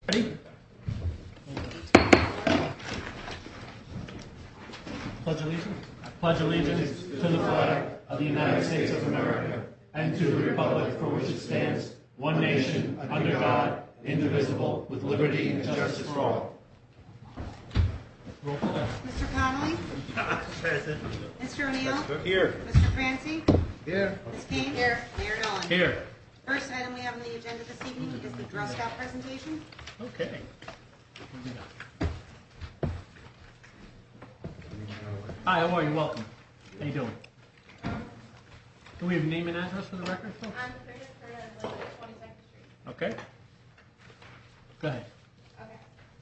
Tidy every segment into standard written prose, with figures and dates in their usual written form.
Ready? Pledge allegiance. I pledge allegiance to the flag of the United States of America and to the republic for which it stands, one nation, under God, indivisible, with liberty and justice for all. Roll call. Mr. Connolly? Present. Mr. O'Neill? Here. Mr. Francie? Here. Ms. Kane? Here. Mayor Nolan? Here. First item we have on the agenda this evening is the Girl Scout presentation. Okay. What do we got? Hi, how are you? Welcome. How you doing? Do we have name and address for the record, folks? I'm Curtis Curtis, 22nd Street. Okay. Go ahead. Okay.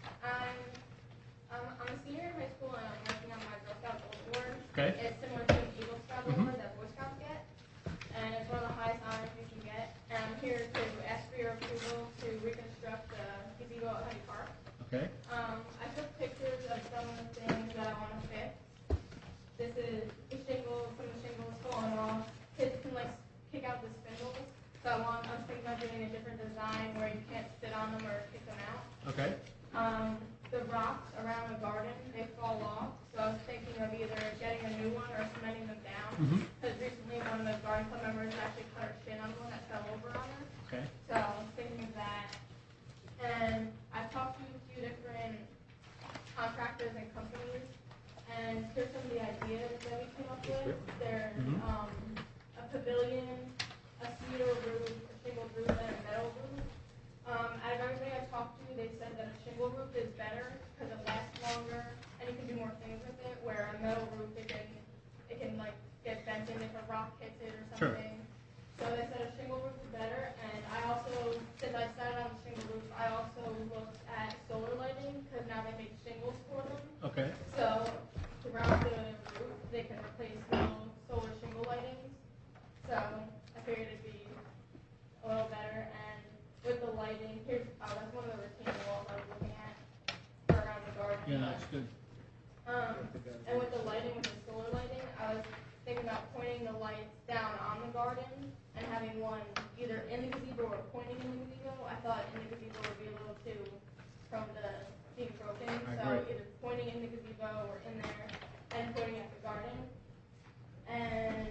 I'm a senior in high school and I'm working on my Girl Scout Gold Award. Okay. It's similar to an Eagle Scout Award that Boy Scouts get, and it's one of the highest honors you can get. And I'm here to ask for your approval to reconstruct the gazebo at Honey Park. Okay. I took pictures of some of the things that I want to fix. This is the shingle, some of the shingles falling off. Kids can kick out the spindles. So I'm thinking about doing a different design where you can't sit on them or kick them out. Okay. The rocks around the garden, they fall off. So I was thinking of either getting a new one or cementing them down. Because recently one of the garden club members actually cut her shin on one that fell over on her. Okay. So I was thinking of that. And I've talked to a few different contractors and companies. And here's some of the ideas that we came up with. There's a pavilion, a cedar roof, a shingle roof, and a metal roof. Out of everybody I talked to, they said that a shingle roof is better because it lasts longer and you can do more things with it. Where a metal roof, it can get bent in if a rock hits it or something. Sure. So they said a shingle roof is better. And I also, since I started on the shingle roof, I also looked at solar lighting because now they make shingles for them. Okay. So throughout the roof, they can replace solar shingle lightings. So I figured it'd be a little better. And with the lighting, that's one of the retaining walls I was looking at around the garden. Yeah, that's good. And with the lighting, with the solar lighting, I was thinking about pointing the lights down on the garden and having one either in the gazebo or pointing in the gazebo. I thought in the gazebo would be a little too prone to being broken. So either pointing in the gazebo or in there and pointing at the garden. And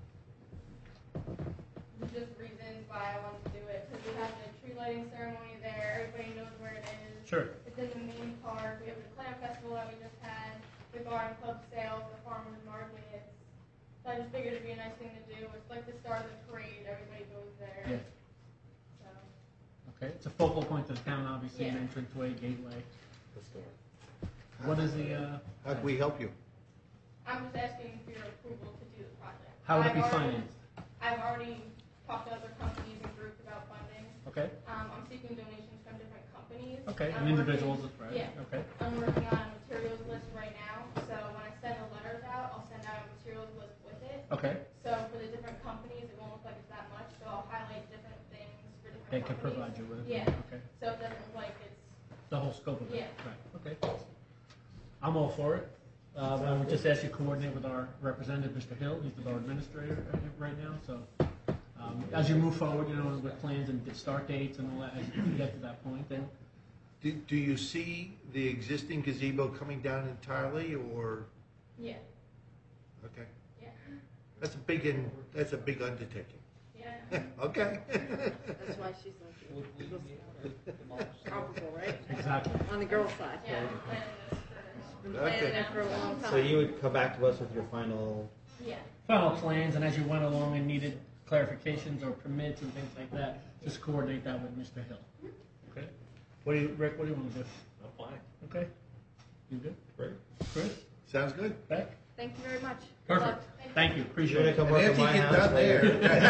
just reasons why I wanted to do it. Because we have the tree lighting ceremony there. Everybody knows where it is. Sure. It's in the main park. We have the clam festival that we just had, the garden club sales, the farmers markets. So I just figured it'd be a nice thing to do. It's like the start of the parade. Everybody goes there. Yeah. So. Okay. It's a focal point of the town, obviously, Yeah. an entranceway, gateway. What is the? How can we help you? I'm just asking for your approval to do the project. How would it be financed? I've already talked to other companies and groups about funding. Okay. I'm seeking donations from different companies. Okay. I'm And individuals, working- right? Yeah. Okay. I'm working on a materials list right now, so when I send the letters out, I'll send out a materials list with it. Okay. So for the different companies, it won't look like it's that much, so I'll highlight different things for different They can companies. provide you with it. Yeah. Okay. So it doesn't look like it's, The whole scope of it. Yeah. Right. Okay. I'm all for it. I would just ask you to coordinate with our representative, Mr. Hill. He's the borough administrator right now. So as you move forward, with plans and start dates and all that, as you get to that point, then Do you see the existing gazebo coming down entirely, or yeah, okay? yeah, That's a big undertaking. yeah. Okay. That's why she's comparable, right? exactly. On the girl side. Yeah, I'm planning this Been planning Okay. it for a long time. So you would come back to us with your final. yeah. Final plans, and as you went along and needed clarifications or permits and things like that, just coordinate that with Mr. Hill. Okay. Rick? What do you want to do? I'm fine. Okay. You good? Great. Chris? Sounds good. Beck? Thank you very much. Perfect. Thank you. You're Appreciate gonna it. come And work at after you my get house done later.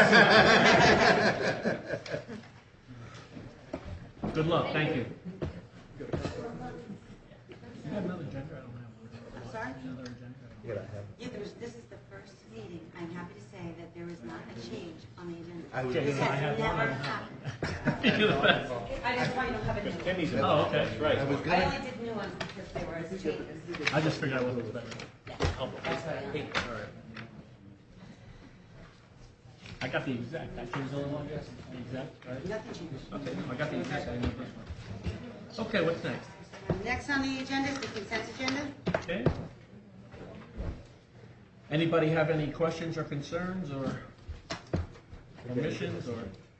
there. Good luck. Thank you. You have another agenda? I don't have one. I'm sorry? Another agenda? You gotta have. Yeah, this is the first meeting. I'm happy to say that there is not a change on the agenda. I was Okay, This so I has have one. never I don't have happened. one. You're the best. I just want you to have it in. Kenny's in. Oh, okay. Right. I was I gonna. only did new ones because they were changes. I just figured I wasn't better. That's what I did. All right. I got the exact. That was the only one, I guess. The exact, right? Nothing changed. Okay, no, I got the exact. I didn't know this one. Okay, what's next? Next on the agenda is the consent agenda. Okay. Anybody have any questions or concerns or omissions or?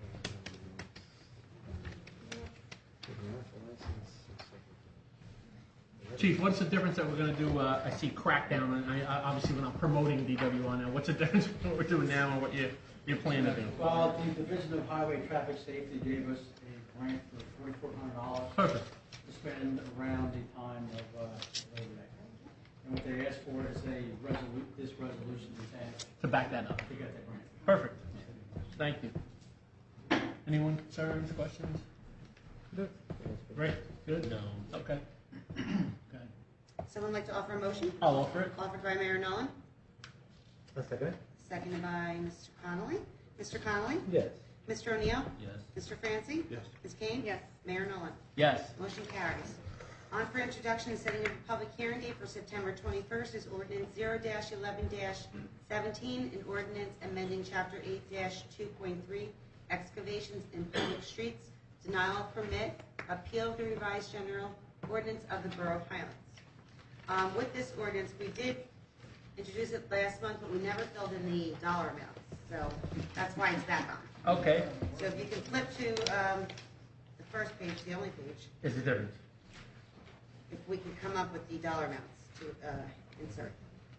Chief, what's the difference that we're going to do? I see crackdown, and obviously we're not promoting DWI now. What's the difference between what we're doing now and what you plan to do? Well, the Division of Highway Traffic Safety gave us a grant for $4,400 Perfect. to spend around the time of Labor Day. And what they asked for is this resolution is asked To back that up. to get the grant. Perfect. Thank you. Anyone concerns, questions? Great. Good. No. Okay. Okay. Someone like to offer a motion? I'll offer it. Offered by Mayor Nolan, A second? seconded by Mr. Connolly. Mr. Connolly? Yes. Mr. O'Neill? Yes. Mr. Francie? Yes. Ms. Kane? Yes. Mayor Nolan? Yes. Motion carries. On for introduction and setting of a public hearing date for September 21st is ordinance 0-11-17, an ordinance amending chapter 8-2.3, excavations in public streets, denial of permit, appeal of the revised general ordinance of the Borough of Highlands. With this ordinance, we did introduce it last month, but we never filled in the dollar amounts, so that's why it's back on. Okay. So if you can flip to the first page, the only page, Is the difference? if we can come up with the dollar amounts to insert.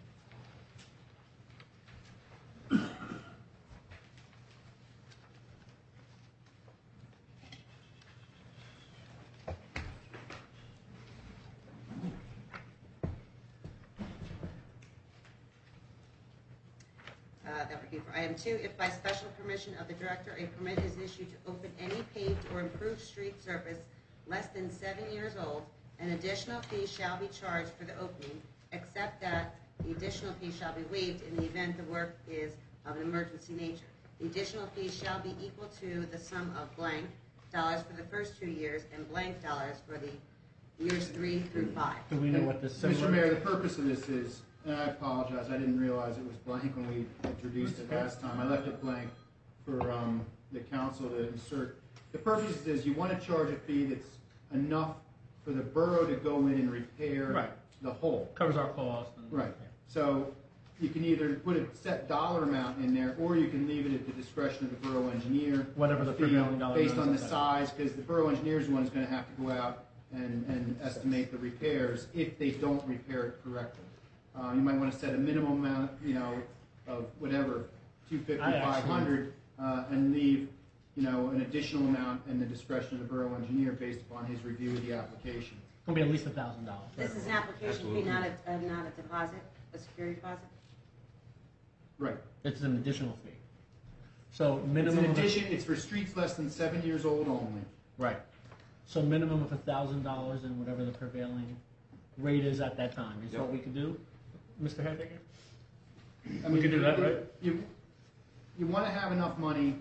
That would be for item 2. If by special permission of the director, a permit is issued to open any paved or improved street surface less than 7 years old, an additional fee shall be charged for the opening, except that the additional fee shall be waived in the event the work is of an emergency nature. The additional fee shall be equal to the sum of blank dollars for the first 2 years and blank dollars for the years 3 through 5. Do we know what the similar? Mr. Mayor, the purpose of this is, and I apologize, I didn't realize it was blank when we introduced it last time. I left it blank for the council to insert. The purpose is you want to charge a fee that's enough for the borough to go in and repair Right. the hole. Covers our cost. And, Right. So you can either put a set dollar amount in there, or you can leave it at the discretion of the borough engineer. Whatever the fee prevailing dollar based amount on is. the size, because the borough engineer's one is going to have to go out and estimate the repairs if they don't repair it correctly. You might want to set a minimum amount, of whatever, 250, I actually- 500, and leave, an additional amount in the discretion of the borough engineer based upon his review of the application. It's going to be at least $1,000. This is an application fee, not a deposit, a security deposit? Right. It's an additional fee. So It's minimum. an of- addition, it's for streets less than 7 years old only. Right. So minimum of $1,000 and whatever the prevailing rate is at that time. Is what we could do, Mr. Hediger? I We could do that, right? You want to have enough money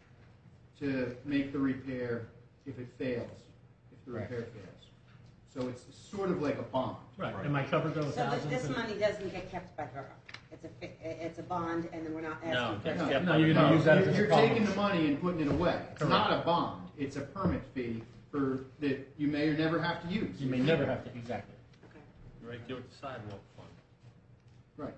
to make the repair if it fails, if the Right. repair fails. So it's sort of like a bond. Right. Am I covered though? So 1,000? this money doesn't get kept by borough? It's a bond, and then we're not asking. No, for no, you're going to use that as a You're bond. taking the money and putting it away. It's Correct. not a bond, it's a permit fee that you may or never have to use. You may never have to, exactly. Okay. Right there with the sidewalk fund. Right.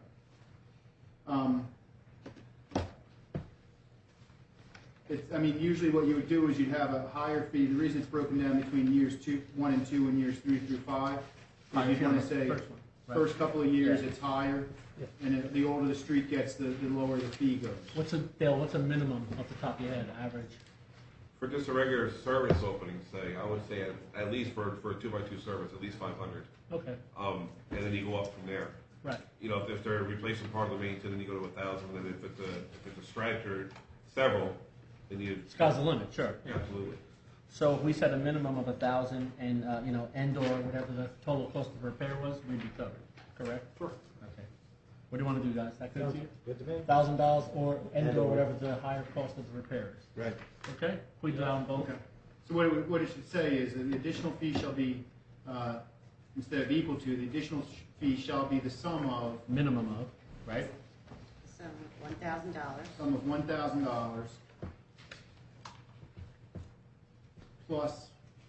Usually what you would do is you'd have a higher fee. The reason it's broken down between years 1 and 2 and years 3 through 5 is you'd want to say First one. Right. first couple of years Yeah. it's higher, Yeah. and the older the street gets, the lower the fee goes. Dale, what's a minimum off the top of your head, average? For just a regular service opening, say, I would say at least for a 2x2 service, at least 500. Okay, And then you go up from there. right. If they're replacing part of the main, then you go to 1,000. And then if it's a stripe or several, then you. Sky's the limit, sure. Yeah, absolutely. So if we set a minimum of 1,000 and, and or whatever the total cost of repair was, we'd be covered, correct? Sure. Okay. What do you want to do, guys? That good to you? Good to me. $1,000 or and or whatever the higher cost of the repair is. Right. Okay? Please do on both. Okay. So what it should say is that the additional fee shall be, instead of equal to, the additional fee shall be the sum of Minimum of, right? So $1,000. sum of $1,000 plus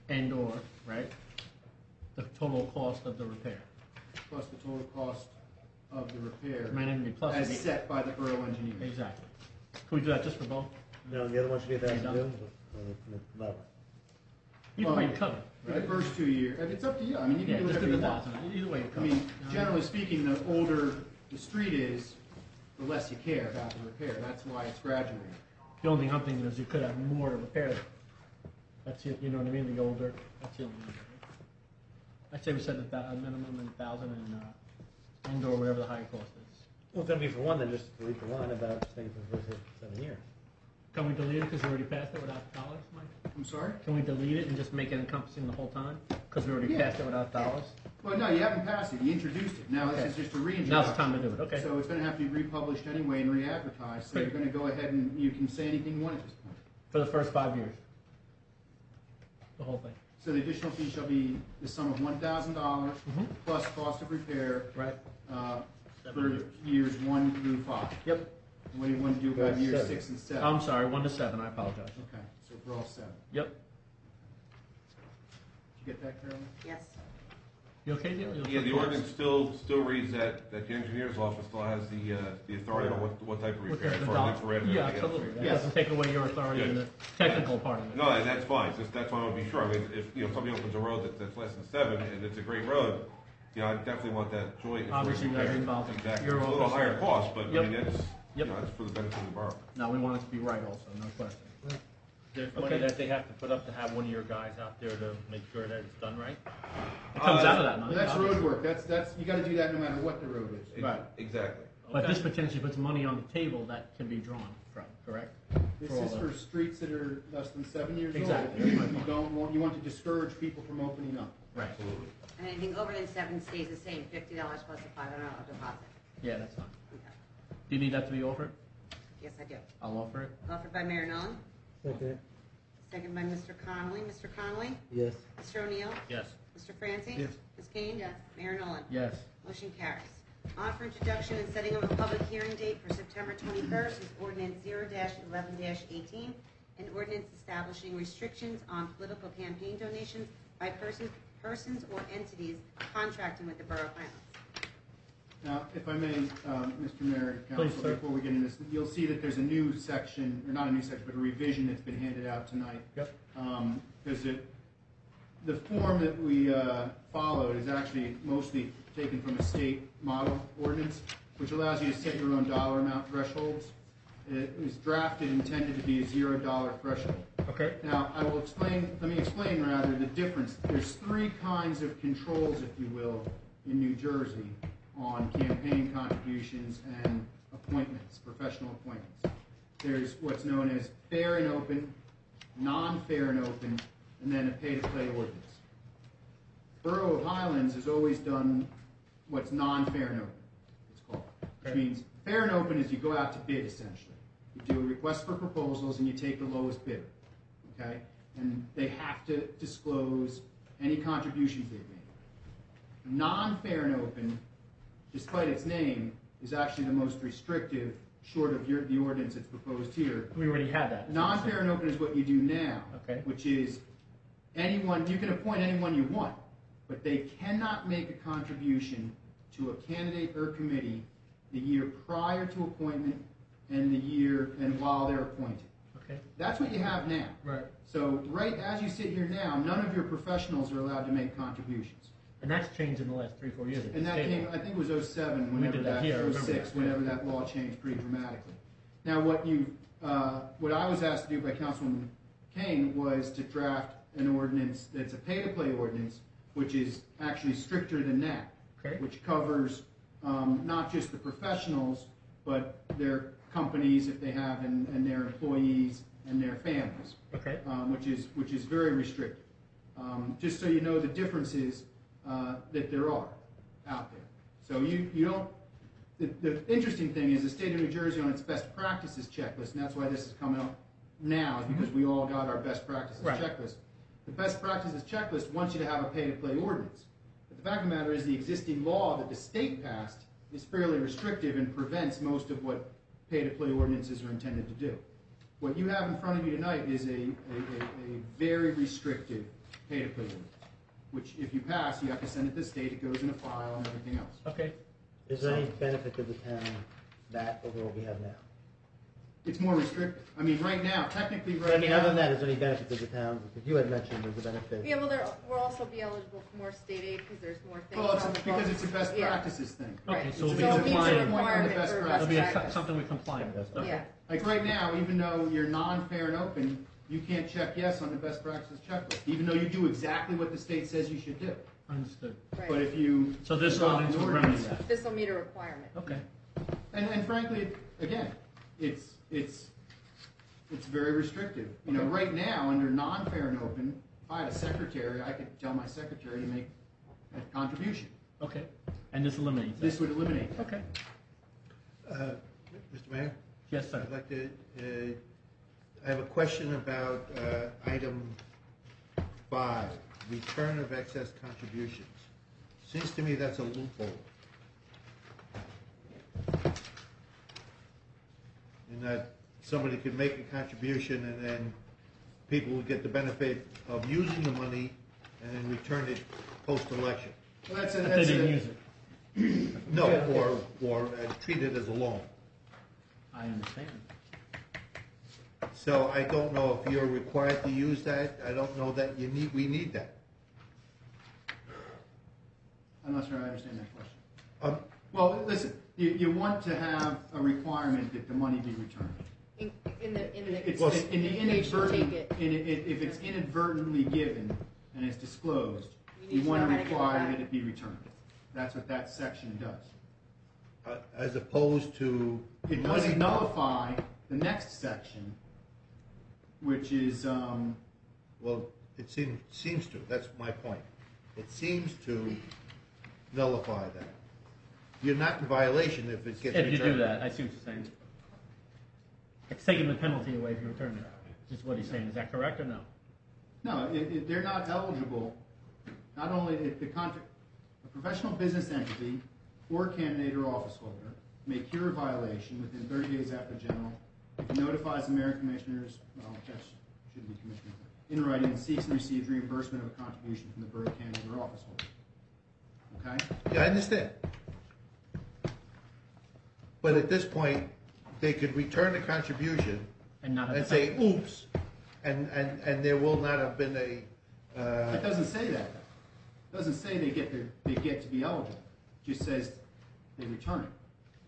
and/or, right, the total cost of the repair. Plus the total cost of the repair It might even be plus. as set by the borough engineer. Exactly. Can we do that just for both? No, the other one should be Are you 1,000 done? too, level. Either way you cover, For right? the first 2 years, it's up to you. I mean, you can Yeah, do just whatever do you the want. 1,000. Either way you I cover. mean, generally speaking, the older the street is, the less you care about the repair. That's why it's graduated. The only thing I'm thinking is you could have more to repair. That's it, you know what I mean? The older, that's the only number. I'd say we set a minimum and 1,000 and/or whatever the higher cost is. Well, it's gonna be for one, then just delete the one about just thinking for the first 7 years. Can we delete it because we already passed it without dollars, Mike? I'm sorry? Can we delete it and just make it encompassing the whole time? Because we already Yeah. passed it without dollars? Well, no, you haven't passed it. You introduced it. Now Okay. this is just a reintroduction. Now's the time to do it, okay. So it's going to have to be republished anyway and re-advertised. So Great. you're going to go ahead and you can say anything you want at this point. For the first 5 years. The whole thing. So the additional fee shall be the sum of $1,000 Mhm. plus cost of repair Right. for years 1 through 5. Yep. What do you want to do about That's years 7. 6 and 7? I'm sorry, 1 to 7, I apologize. Okay, so for all 7. Yep. Did you get that, Carolyn? Yes. You okay, Dale? Yeah, the ordinance still reads that the engineer's office still has the authority on what type of With repair, the as far as infrared and Yeah, everything else. absolutely. That Yes. doesn't take away your authority in the technical part of it. No, and that's fine. That's why I want to be sure. I mean, if somebody opens a road that's less than 7 and it's a great road, I definitely want that joint. infrared Obviously, you guys repair. are involved in Exactly. your It's a little office. higher cost, but Yep. I mean that's Yep. that's for the benefit of the borough. No, we want it to be right also, no question. There's Okay. money that they have to put up to have one of your guys out there to make sure that it's done right? It comes out of that money. Well, that's road obviously. work. That's you got to do that no matter what the road is. Right. Exactly. But Okay. this potentially puts money on the table that can be drawn from, correct? This For all is the- for streets that are less than 7 years Exactly. old. You want to discourage people from opening up. Right. Absolutely. And anything over than 7 stays the same, $50 plus a $500 deposit. Yeah, that's fine. Okay. Do you need that to be offered? Yes, I do. I'll offer it. Offered by Mayor Nolan, Okay. second by Mr. Connolly. Mr. Connolly? Yes. Mr. O'Neill? Yes. Mr. Francie? Yes. Ms. Kane? Yes. Mayor Nolan? Yes. Motion carries. On for introduction and setting of a public hearing date for September 21st is ordinance 0-11-18, an ordinance establishing restrictions on political campaign donations by persons or entities contracting with the Borough of Highlands. Now, if I may, Mr. Mayor and Please, Council, sir. before we get into this, you'll see that there's a new section, or not a new section, but a revision that's been handed out tonight. Yep. Because the form that we followed is actually mostly taken from a state model ordinance, which allows you to set your own dollar amount thresholds. It was drafted intended to be a $0 threshold. Okay. Now, let me explain rather the difference. There's 3 kinds of controls, if you will, in New Jersey on campaign contributions and appointments, professional appointments. There's what's known as fair and open, non-fair and open, and then a pay-to-play ordinance. Borough of Highlands has always done what's non-fair and open, it's called. Which Okay. means fair and open is you go out to bid, essentially. You do a request for proposals and you take the lowest bidder, okay? And they have to disclose any contributions they've made. Non-fair and open, despite its name, is actually the most restrictive, short of the ordinance that's proposed here. We already had that. Non-fair and open is what you do now, Okay. which is you can appoint anyone you want, but they cannot make a contribution to a candidate or committee the year prior to appointment and the year and while they're appointed. Okay. That's what you have now. Right. So right as you sit here now, none of your professionals are allowed to make contributions. And that's changed in the last 3-4 years. at And the that state came, level. I think it was 07, We whenever did that that, here, I remember 06, that. whenever that law changed pretty dramatically. Now, what I was asked to do by Councilwoman Kane was to draft an ordinance that's a pay-to-play ordinance, which is actually stricter than that, Okay. which covers not just the professionals, but their companies, if they have, and their employees and their families. Okay. Which is very restrictive. Just so you know the differences that there are out there. So you don't. The interesting thing is the state of New Jersey on its best practices checklist, and that's why this is coming up now, is because we all got our best practices Right. checklist. The best practices checklist wants you to have a pay-to-play ordinance. But the fact of the matter is the existing law that the state passed is fairly restrictive and prevents most of what pay-to-play ordinances are intended to do. What you have in front of you tonight is a very restrictive pay to play ordinance. Which, if you pass, you have to send it to the state, it goes in a file and everything else. Okay. Is there any benefit to the town that over what we have now? It's more restrictive. I mean, right now, technically I right mean, now. other than that, is there any benefit to the town? Because you had mentioned there's a benefit. Yeah, well, we'll also be eligible for more state aid because there's more things. Well, on the because books. it's a best Yeah. practices thing. Okay, Right. so it'll It's be a- it meets a compliant. requirement Best for practice. It'll best be practice. something we comply with. Okay. Yeah. Like right now, even though you're non-fair and open, you can't check yes on the best practices checklist, even though you do exactly what the state says you should do. Understood. But Right. if you. So this adopt ordinance an will remedy that. This will meet a requirement. Okay. And frankly, again, it's very restrictive. You know, right now, under non-fair and open, if I had a secretary, I could tell my secretary to make a contribution. Okay. And this eliminates that. This would eliminate that. Okay. Mr. Mayor, Yes, sir. I'd like to, I have a question about item 5, return of excess contributions. Seems to me that's a loophole. In that somebody could make a contribution and then people would get the benefit of using the money and then return it post-election. Well, If they didn't use it. No, or treat it as a loan. I understand. So I don't know if you're required to use that. I don't know that we need that. I'm not sure I understand that question. Um, Well, listen, you want to have a requirement that the money be returned. In the It's Well, in the you should take inadvertent, it. if it's inadvertently given and it's disclosed, You need you to want know to how to get it require back. that it be returned. That's what that section does. as opposed to It money. doesn't nullify the next section, which is, Well, it seems to. That's my point. It seems to nullify that. You're not in violation if it gets If returned. you do that, I see what you're saying. It's taking the penalty away if you return it. Is what he's saying. Is that correct or no? no, they're not eligible. Not only a professional business entity or candidate or office holder may cure a violation within 30 days after general if it notifies the mayor and commissioners, well, that should be commissioners, in writing and seeks and receives reimbursement of a contribution from the borough candidate or office holder. Okay? Yeah, I understand. But at this point, they could return the contribution And not have and the say, penalty. oops, and there will not have been a, It doesn't say that. It doesn't say they get to be eligible. It just says they return it.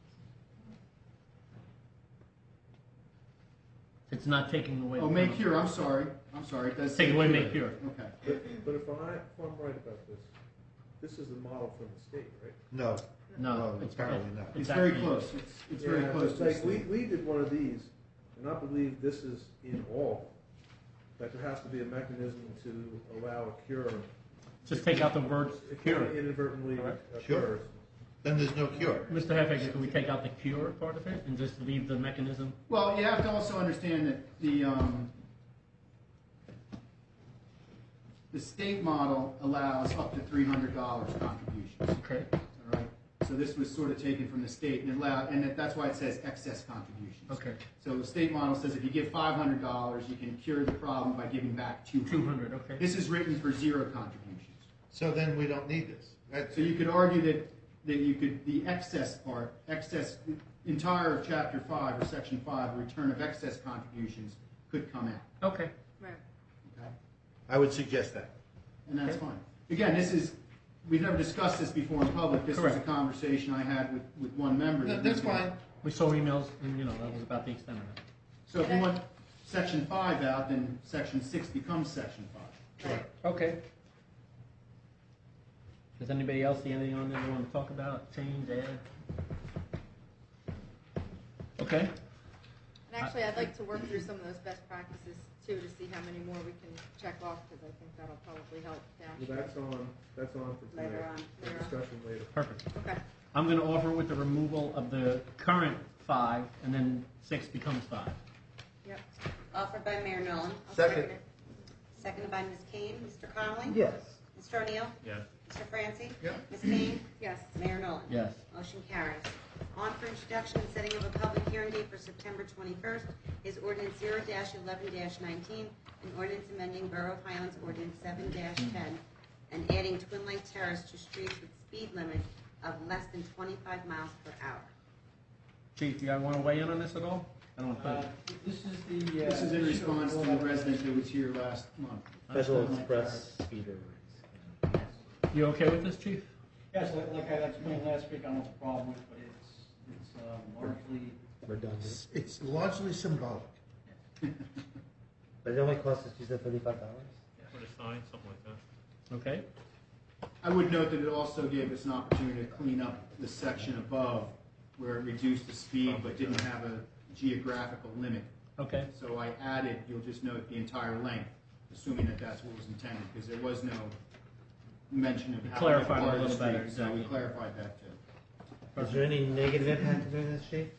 It's not taking away. Oh, the may penalty. cure, I'm sorry. It does say Take away, cure. may cure. Okay. But if I'm right about this, this is the model from the state, right? no. No, No, apparently not. It's very actually- close. It's very close It's to the like, state. we did one of these, and I believe this is in all, that there has to be a mechanism to allow a cure. Just take out the words If cure. it inadvertently occurs. Sure. Then there's no cure. Mr. Heffinger, can we take out the cure part of it and just leave the mechanism? Well, you have to also understand that the state model allows up to $300 contributions. Okay. All right. So this was sort of taken from the state and that's why it says excess contributions. Okay. So the state model says if you give $500, you can cure the problem by giving back $200. 200, okay. This is written for zero contributions. So then we don't need this. That's, So you could argue that you could, the entire chapter 5 or section 5, return of excess contributions could come out. Okay. Right. Okay? I would suggest that. And that's Okay. fine. Again, we've never discussed this before in public. This was a Correct. conversation I had with one member. That's fine. We saw emails and, that was about the extent of it. So if you want section 5 out, then section 6 becomes section 5. Right. Okay. Does anybody else see anything on there they want to talk about, change, add? Okay. And actually, I'd like to work through some of those best practices too to see how many more we can check off because I think that'll probably help Well, down. that's on for tonight. Later on. For discussion later. Perfect. Okay. I'm going to offer with the removal of the current 5, and then 6 becomes 5. Yep. Offered by Mayor Nolan. I'll Second. it. Seconded by Ms. Kane. Mr. Connolly? Yes. Mr. O'Neill? Yes. Mr. Francie? Yep. Ms. Kane? Yes. Mayor Nolan? Yes. Motion carries. On for introduction and setting of a public hearing date for September 21st is ordinance 0-11-19, an ordinance amending Borough of Highlands Ordinance 7-10 and adding Twin Lake Terrace to streets with speed limit of less than 25 miles per hour. Chief, you guys want to weigh in on this at all? I don't think. This is the. This is in response to the resident who was here last month. Federal Express speeder. You okay with this, Chief? Yes, like I explained last week, I don't have a problem with, but it's largely. Redundant. It's largely symbolic. But it only costs us, you said $35? For the sign, something like that. Okay. I would note that it also gave us an opportunity to clean up the section above where it reduced the speed but didn't have a geographical limit. Okay. So I added, you'll just note the entire length, assuming that that's what was intended, because there was no mention of how clarified far a the little better, street, so we exactly. clarified that too. Is there any negative impact to doing this, Chief?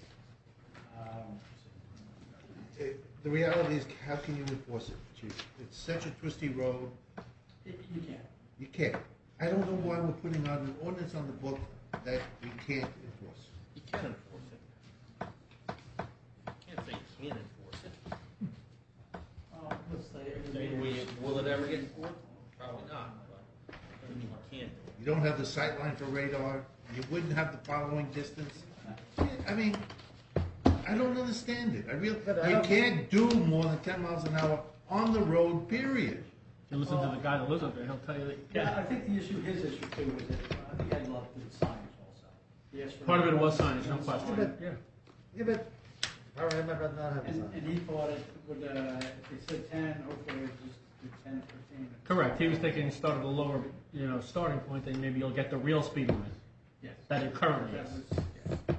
The reality is, how can you enforce it, Chief? It's such a twisty road. You can't. You can't. I don't know why we're putting out an ordinance on the book that we can't enforce. You can enforce it. You can't say you can't enforce it. Let's say. Will it ever get enforced? Probably not, but doesn't mean you can't do it. You don't have the sight line for radar. You wouldn't have the following distance. I mean, I don't understand it. You can't do more than 10 miles an hour on the road, period. If you listen to the guy that lives up there, he'll tell you that you Yeah, can. I think his issue too was that I think I'd love to do the signage also. He asked for- Part of it was signage, no question. But- Yeah. Yeah, but all right, I'd rather not have a sign. And he thought it would, if they said 10, hopefully it would just do 10, 15. Correct. He was thinking start at a lower, starting point, then maybe you'll get the real speed limit Yes. that it currently That is. was, yeah.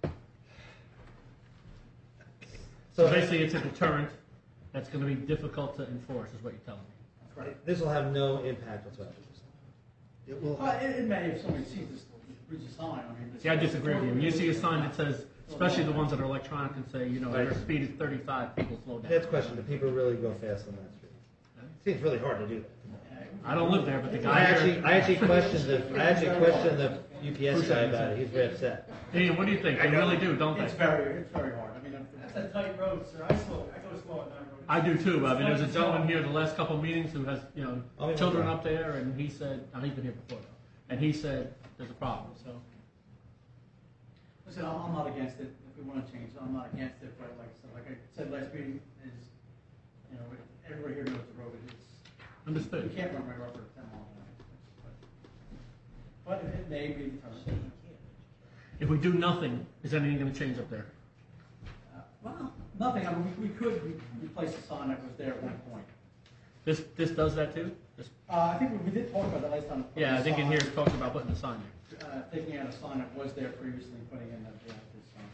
So basically, it's a deterrent that's going to be difficult to enforce, is what you're telling me. That's right. This will have no impact whatsoever. It will. It may if somebody sees this, reads a sign. I mean, See, I disagree with you. When you see a sign that says, especially the ones that are electronic and say, your speed is 35, people slow down. Next question, do people really go fast on that street? Seems really hard to do that. I don't live there, but the I guy here. actually questioned the UPS guy about it. He's very upset. Hey, what do you think? They really do, don't It's they? very hard. I mean, that's a tight road, sir. I go slow at night. I do too. I mean, there's a gentleman here the last couple of meetings who has, I'll be children right. up there, and he said, he's been here before though, and he said there's a problem. So Listen, I'm not against it. If we want to change it, I'm not against it. But like I said last meeting, is everybody here knows the road. You understood. can't run right over 10 miles an hour. But it may be determined. If we do nothing, is anything going to change up there? Well, nothing. I mean, we could replace the sign that was there at one point. This does that too. This, I think we did talk about that last time. yeah, I think in here it talks about putting the sign there. Taking out a sign that was there previously and putting in this sign.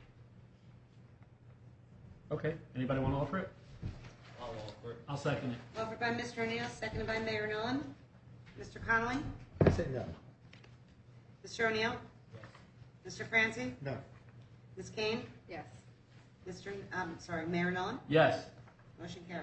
Okay. Anybody want to offer it? I'll offer it. I'll second it. Offered by Mr. O'Neill, seconded by Mayor Nolan. Mr. Connolly? I say no. Mr. O'Neill? Mr. Francie? No. Ms. Kane? Yes. Mayor Nolan? Yes. Motion carries.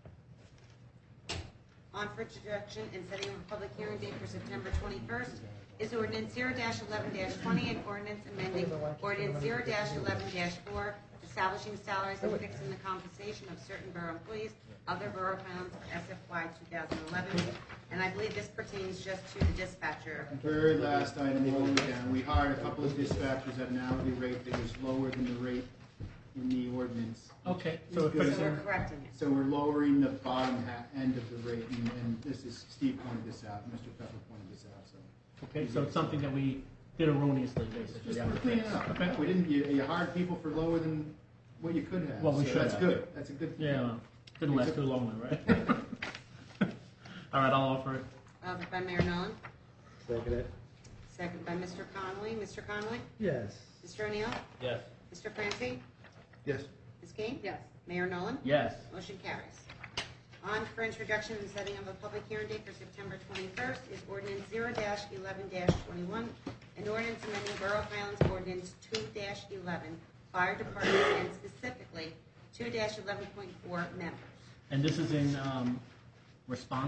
On for introduction and setting of a public hearing date for September 21st is ordinance 0-11-20 and ordinance amending ordinance 0-11-4, establishing salaries and fixing the compensation of certain borough employees of the Borough of Highlands for SFY 2011. And I believe this pertains just to the dispatcher. Very last item, all the way down. We hired a couple of dispatchers at an hourly rate that was lower than the rate in the ordinance. Okay. So it So fits we're in. correcting it. So we're lowering the bottom end of the rate, and this is, Steve pointed this out, Mr. Pepper pointed this out, so. Okay. So it's something that we did erroneously, basically. Just Yeah. we're cleaning it up. Okay. We didn't, you hired people for lower than what you could have. What we so should That's have. good, that's a good thing. Yeah. Well, didn't last too long, though, right? All right. I'll offer it. Offered by Mayor Nolan, Second it. seconded by Mr. Connolly. Mr. Connolly? Yes. Mr. O'Neill? Yes. Mr. Francie? Yes. Ms. Kane? Yes. Mayor Nolan? Yes. Motion carries. On for introduction and setting of a public hearing date for September 21st is ordinance 0-11-21, an ordinance amending Borough of Highlands Ordinance 2-11, Fire Department, and specifically 2-11.4 members. And this is in response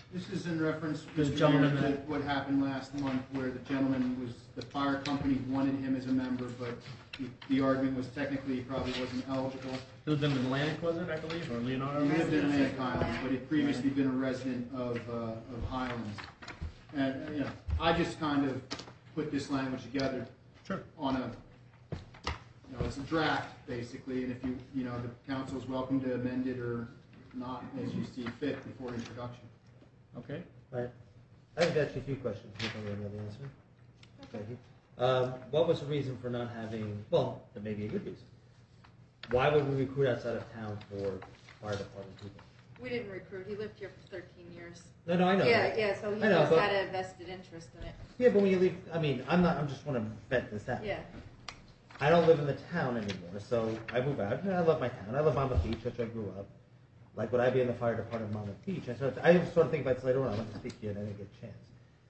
This is in reference, The Mr. gentleman Mayor, to that- what happened last month where the gentleman was, the fire company wanted him as a member, but the argument was technically he probably wasn't eligible. He lived in Atlantic, was it, I believe, or Leonardo? He lived in Atlantic Highlands, but he'd previously been a resident of Highlands. And, you know, I just kind of put this language together Sure. on a, you know, it's a draft, basically, and if you know, the council is welcome to amend it or not as you see fit before introduction. Okay. Right. I have actually a few questions. You don't really know the answer. Thank you. What was the reason for not having? Well, there may be a good reason. Why would we recruit outside of town for fire department people? We didn't recruit. He lived here for 13 years. No, I know. Yeah, that. yeah. So he I know, just but- had a vested interest in it. Yeah, but when you leave, I mean, I'm just want to vet this out. Yeah. I don't live in the town anymore, so I move out. I love my town. I love Monmouth Beach. That's where I grew up. Like, would I be in the fire department of Monmouth Beach? I sort of think about this later on. I want to speak to you, and I didn't get a chance.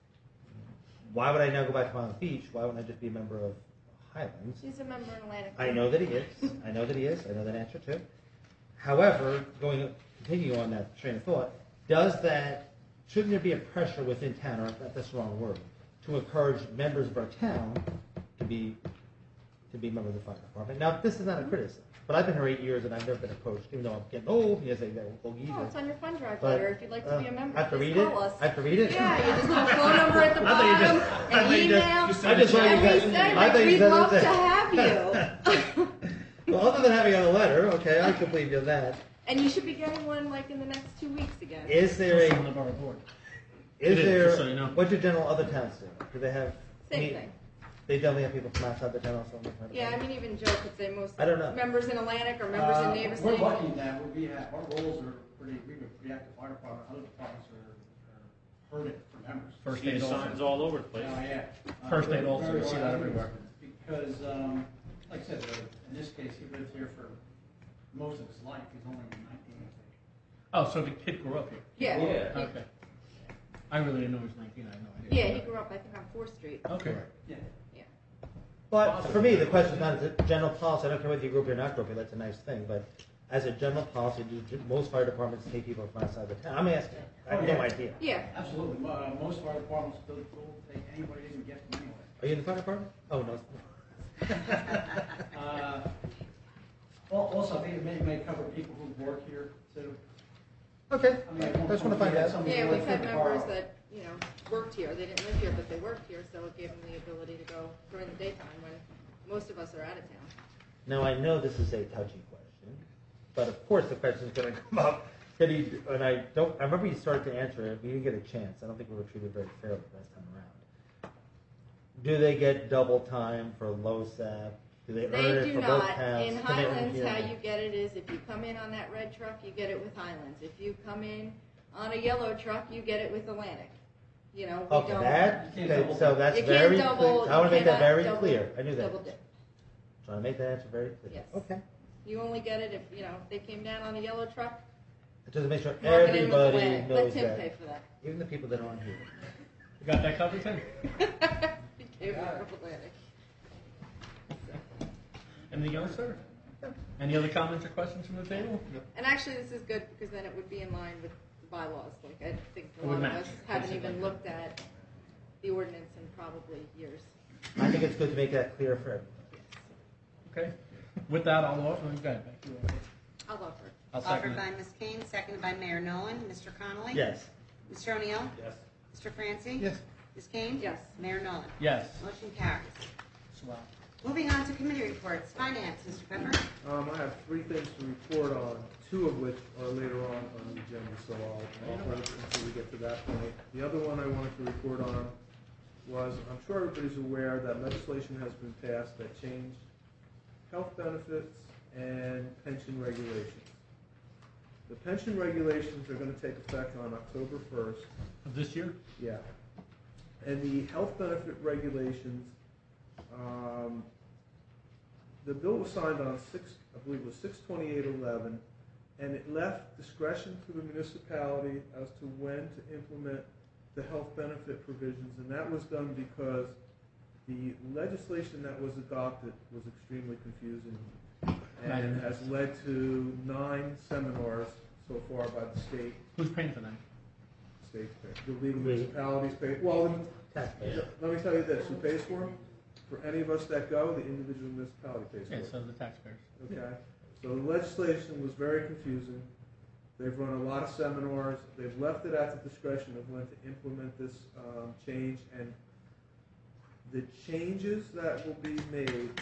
Why would I now go back to Monmouth Beach? Why wouldn't I just be a member of Highlands? He's a member in Atlantic. I know that he is. I know that he is. I know that answer too. However, continue on that train of thought, shouldn't there be a pressure within town, or that's the wrong word, to encourage members of our town to be members of the fire department? Now, this is not a criticism, but I've been here 8 years and I've never been approached, even though I'm getting old. Yes, I go easy. Oh, it's on your fund drive But, letter. If you'd like to be a member, I have to please read it? call us. I have to read it? Yeah, you just put a phone number at the I thought you bottom, just- I an thought you email, just- I just thought you and guys- we I thought said you we'd said love that. to have you. Well, other than having a letter, okay, I can believe you that. And you should be getting one like in the next 2 weeks again. Is there Also a... on the borough board. Is It is, there... just so you know. What do general other towns do? Do they have... Same thing. They definitely have people from outside the town also on the fire Yeah, I department? mean, even Joe could say most I don't know. members in Atlantic or members in Neighbor We're City. lucky that we have, our roles are we have a pretty active fire department, other departments are hurting for members. First See aid the also. signs all over the place. Oh, yeah. First aid We're also, very you see that lucky everywhere. Because, like I said, in this case, he lived here for most of his life. He's only 19, I think. Oh, so the kid grew up here. Yeah. Yeah. Okay. I really didn't know he was 19. I had no idea. Yeah, he grew up, I think, on 4th Street. Okay. Yeah. But for me, the question is not as a general policy. I don't care whether you grew up here or not grew up here. That's a nice thing. But as a general policy, do most fire departments take people from outside the town? I'm asking. I have no idea. Yeah. Absolutely. Most fire departments will take anybody they can get from anywhere. Are you in the fire department? Oh, no. Also, I think it may cover people who work here too. Okay. I mean, at one I just want to point, find we had out. somebody Yeah, who we've worked had for the members borough. that, worked here. They didn't live here, but they worked here, so it gave them the ability to go during the daytime when most of us are out of town. Now, I know this is a touchy question, but of course the question is going to come up. I remember you started to answer it, we didn't get a chance. I don't think we were treated very fairly last time around. Do they get double time for LoSAP? Do they earn They it do for both not. towns? In Can they earn Highlands, it how here? you get it is if you come in on that red truck, you get it with Highlands. If you come in on a yellow truck, you get it with Atlantic. We Okay, don't. that, You can't okay, double so dip. that's You can't very double- clear. I want to you make that cannot very double- clear. I knew that. Double dip. Trying to make that answer very clear. Yes. Okay. You only get it if, they came down on a yellow truck, Just to make sure mark it in with everybody Atlantic. Let knows Tim that. pay for that. Even the people that aren't here. You got that covered, Tim? He gave it from Atlantic. Anything else, sir? Any other comments or questions from the table? And actually, this is good because then it would be in line with the bylaws. Like, I think It a would lot of match. us haven't Basically. even looked at the ordinance in probably years. I think it's good to make that clear for everybody. Okay. With that, I'll offer. Go ahead. Becky. I'll offer. I'll second Offered it. by Ms. Kane, seconded by Mayor Nolan. Mr. Connolly? Yes. Mr. O'Neill? Yes. Mr. Francie? Yes. Ms. Kane? Yes. Mayor Nolan? Yes. Motion carries. Swell. Moving on to committee reports. Finance, Mr. Pepper? I have 3 things to report on, 2 of which are later on the agenda, so I'll offer it until we get to that point. The other one I wanted to report on was, I'm sure everybody's aware that legislation has been passed that changed health benefits and pension regulations. The pension regulations are going to take effect on October 1st. Of this year? Yeah. And the health benefit regulations, the bill was signed on I believe it was 6/28/11, and it left discretion to the municipality as to when to implement the health benefit provisions, and that was done because the legislation that was adopted was extremely confusing and has led to 9 seminars so far by the state. Who's paying for that? states pay, the league of municipalities pay, well, Taxpayers. let me tell you this, who pays for them? For any of us that go, the individual municipality pays for Yeah, it. so the taxpayers. Okay, so the legislation was very confusing. They've run a lot of seminars. They've left it at the discretion of when to implement this change. And the changes that will be made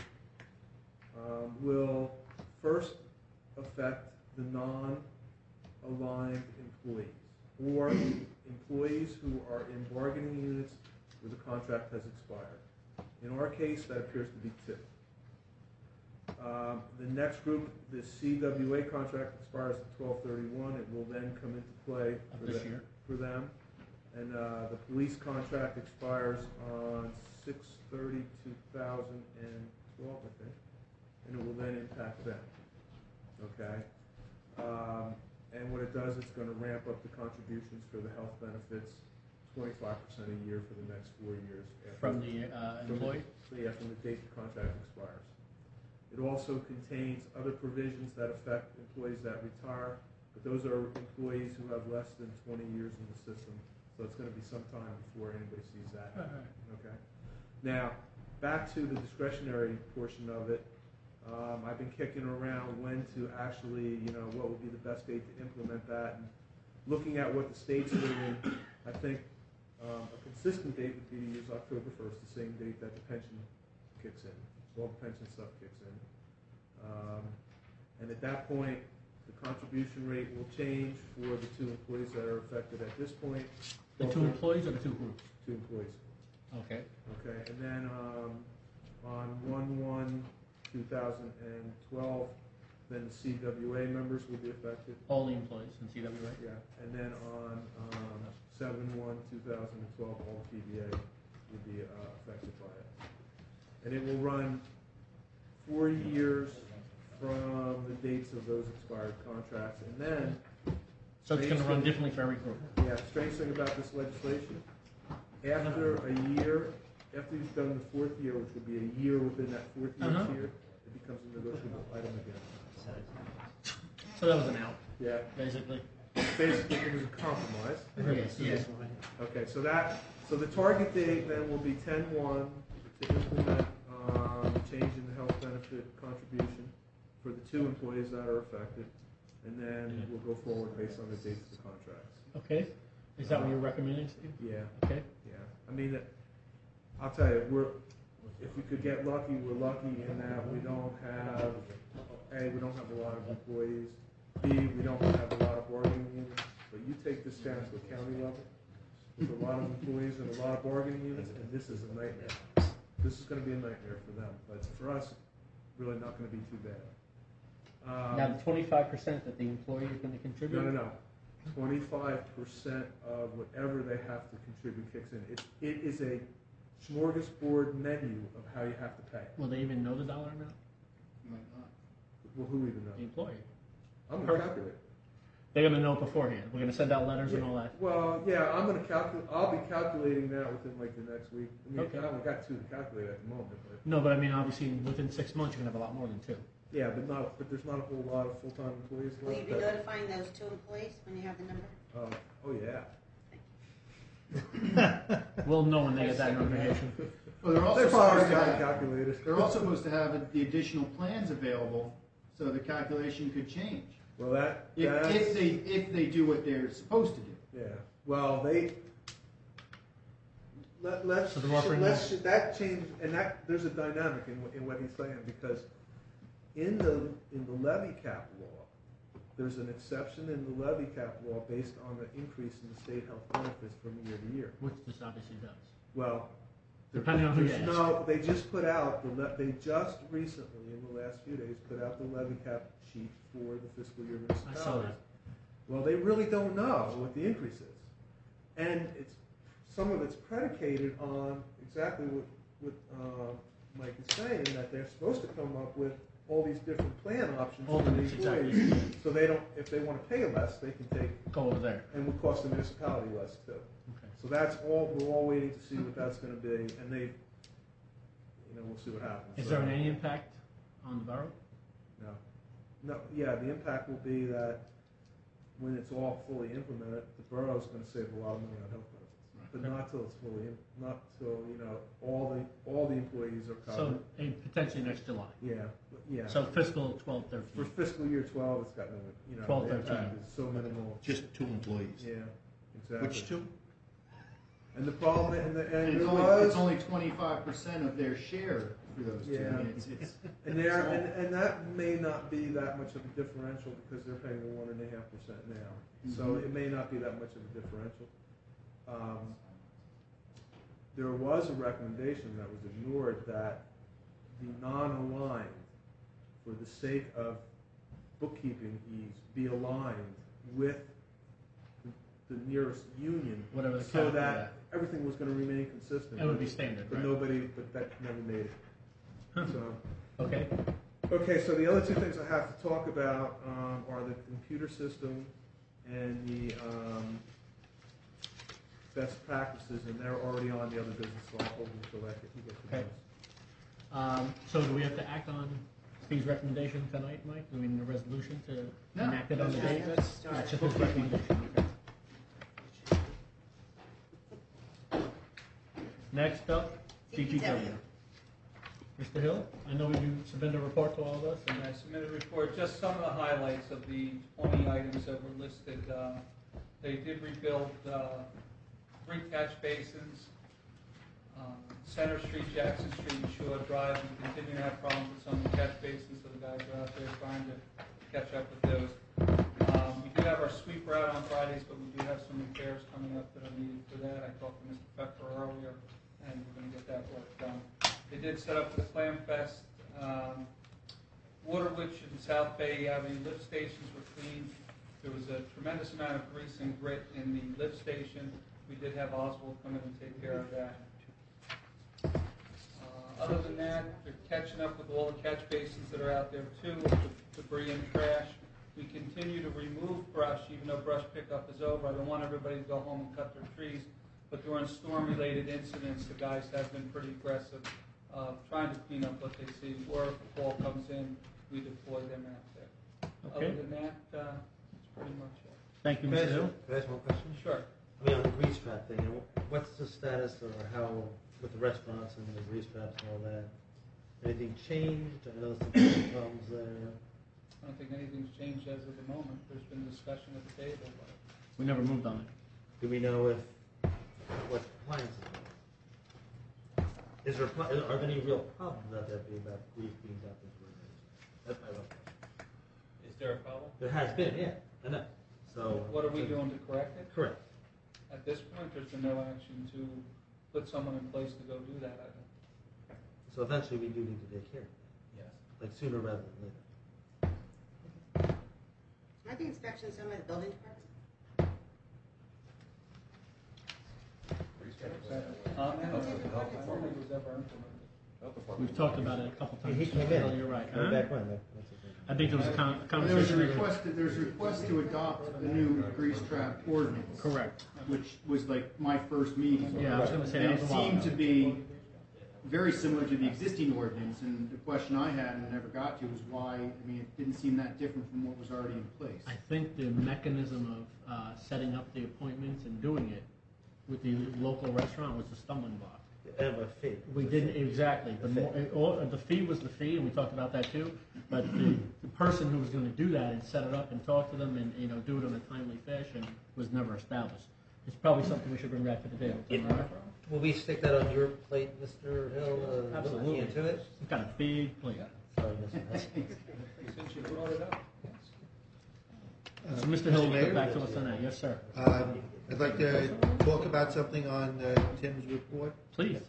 will first affect the non-aligned employees or employees who are in bargaining units where the contract has expired. In our case, that appears to be 2. The next group, the CWA contract expires at 12/31. It will then come into play Of this year. for them. And the police contract expires on 6/30/2012, I think. And it will then impact them. Okay? And what it does, it's going to ramp up the contributions for the health benefits 25% a year for the next 4 years. From the employee? Yeah, from the date the contract expires. It also contains other provisions that affect employees that retire, but those are employees who have less than 20 years in the system. So it's going to be some time before anybody sees that. Okay. Now, back to the discretionary portion of it. I've been kicking around when to actually, what would be the best date to implement that. And looking at what the states are doing, I think a consistent date would be to use October 1st, the same date that the pension kicks in. So all the pension stuff kicks in. And at that point, the contribution rate will change for the 2 employees that are affected at this point. The 2 employees or the 2 groups? 2 employees. Okay. Okay, and then on 1/1/2012, then the CWA members will be affected. All the employees in CWA? Yeah, and then on 7/1/2012, all PBA will be affected by it. And it will run 4 years from the dates of those expired contracts, and then. So it's going to run differently for every group? Yeah, strange thing about this legislation, after a year, after you've done the 4th year, which would be a year within that 4th year, it becomes a negotiable item again. So that was an out? Yeah. Basically? Basically, it was a compromise. Yes. Okay, so the target date then will be 10/1 to implement change in the health benefit contribution for the 2 employees that are affected, and then we'll go forward based on the dates of the contracts. Okay. Is that what you're recommending, Steve? Yeah. Okay. Yeah. I mean, I'll tell you, if we could get lucky, we're lucky in that we don't have A, we don't have a lot of employees. B, we don't have a lot of bargaining units. But you take this down to the county level, there's a lot of employees and a lot of bargaining units, and this is a nightmare. This is going to be a nightmare for them, but for us, really not going to be too bad. Now, the 25% that the employee is going to contribute? No. 25% of whatever they have to contribute kicks in. It is a smorgasbord menu of how you have to pay. Will they even know the dollar amount? Might not. Well, who even knows? The employee. I'm going to calculate. They're going to know beforehand. We're going to send out letters and all that. Well, yeah, I'm going to calculate. I'll be calculating that within like the next week. I mean, Okay. I only got 2 to calculate at the moment, but No, but I mean, obviously, within 6 months, you're going to have a lot more than 2. yeah, but there's not a whole lot of full-time employees Will you left. be notifying those 2 employees when you have the number? Oh yeah. We'll know when they get that notification. Well, they're also They probably supposed to got have, calculators. they're also supposed to have the additional plans available, so the calculation could change. Well, If they do what they're supposed to do. yeah. Well, let's So they're offering that change, and that there's a dynamic in what he's saying, because in the levy cap law, there's an exception in the levy cap law based on the increase in the state health benefits from year to year. Which this obviously does. Well, Depending on who you ask. No, they just put out they just recently in the last few days put out the levy cap sheet for the fiscal year I municipalities. saw that. Well, they really don't know what the increase is, and some of it's predicated on exactly what Mike is saying, that they're supposed to come up with all these different plan options for the Alternates, employees, exactly. so they don't. If they want to pay less, they can take Go over there. and will cost the municipality less too. Okay. So that's all. We're all waiting to see what that's going to be, and we'll see what happens. Is So, there any impact on the borough? No. Yeah, the impact will be that when it's all fully implemented, the borough's gonna save a lot of money on health benefits. But not till it's not till, all the employees are covered. So, potentially next July. Yeah. So fiscal 12, For 13. fiscal year 12, it's got no, 12, the 13. impact is so minimal. Just 2 employees. Yeah, exactly. Which 2? And the problem, and it's only 25% of their share for those two. Yeah. I mean, it's and that may not be that much of a differential because they're paying the 1.5% now. So it may not be that much of a differential. There was a recommendation that was ignored that the non-aligned, for the sake of bookkeeping ease, be aligned with the nearest union, Whatever the so cap that is. everything was going to remain consistent. It would be standard, but right? but that never made it. So. Okay. Okay, so the other two things I have to talk about are the computer system and the best practices, and they're already on the other business, so I'll hold until you get to Okay. those. So do we have to act on Steve's recommendation tonight, Mike? Do we need a resolution to No, enact it on the that's date? just- That's just his recommendation, okay. Next up, DPW. Mr. Hill, I know you submitted a report to all of us. And I submitted a report, just some of the highlights of the 20 items that were listed. They did rebuild 3 catch basins, Center Street, Jackson Street, and Shore Drive. We continue to have problems with some of the catch basins, so the guys are out there trying to catch up with those. We do have our sweeper out on Fridays, but we do have some repairs coming up that are needed for that. I talked to Mr. Pfeffer earlier, and we're going to get that work done. They did set up the Clam Fest. Waterwitch and South Bay Avenue lift stations were cleaned. There was a tremendous amount of grease and grit in the lift station. We did have Oswald come in and take care of that. Other than that, they're catching up with all the catch basins that are out there too, with debris and trash. We continue to remove brush, even though brush pickup is over. I don't want everybody to go home and cut their trees, but during storm-related incidents, the guys have been pretty aggressive, trying to clean up what they see. Or if the fall comes in, we deploy them out there. Okay. Other than that, that's pretty much it. Thank you, Mr. Hill. Can I ask one question? Sure. I mean, on the grease trap thing, what's the status or how, with the restaurants and the grease traps and all that? Anything changed? I know some problems there. I don't think anything's changed as of the moment. There's been discussion at the table, but We never moved on it. Do we know what compliance is? Are there any real problems out there about grease being dumped into rivers? That's my question. is there a problem? There has been, yeah, I know. So What are we doing to correct it? Correct. At this point, there's been no action to put someone in place to go do that, I think. So eventually we do need to take care of that. Yes. Like sooner rather than later. Are the inspections done by the building department? I don't think it was ever implemented. We've talked about it a couple times. He came in. Oh, you're right. Way Huh? back when. I think there was a There was a conversation. request to adopt the new grease trap ordinance. Correct. Which was like my first meeting. Yeah, I was gonna say, And that it was a while seemed ago. to be very similar to the existing ordinance, and the question I had and never got to was why, it didn't seem that different from what was already in place. I think the mechanism of setting up the appointments and doing it with the local restaurant was the stumbling block. And a fee. We didn't, exactly. The fee was the fee, and we talked about that too. But the person who was going to do that and set it up and talk to them and do it in a timely fashion was never established. It's probably something we should bring back to the table. Tim, all right? Will we stick that on your plate, Mr. Hill? Absolutely. Into it? We've got a big plate. Sorry, Mr. Hill. Since you brought it up. So Mr. Hill will get back to us on that. Yes, sir. I'd like to talk about something on Tim's report. Please.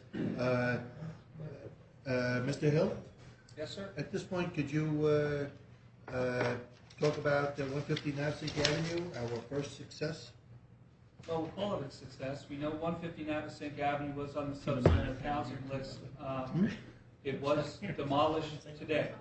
Mr. Hill, Yes, sir. at this point, could you talk about 150 Navesink Avenue, our first success? Well, we'll call it a success. We know 150 Navasink Avenue was on the substandard housing list. It was demolished today.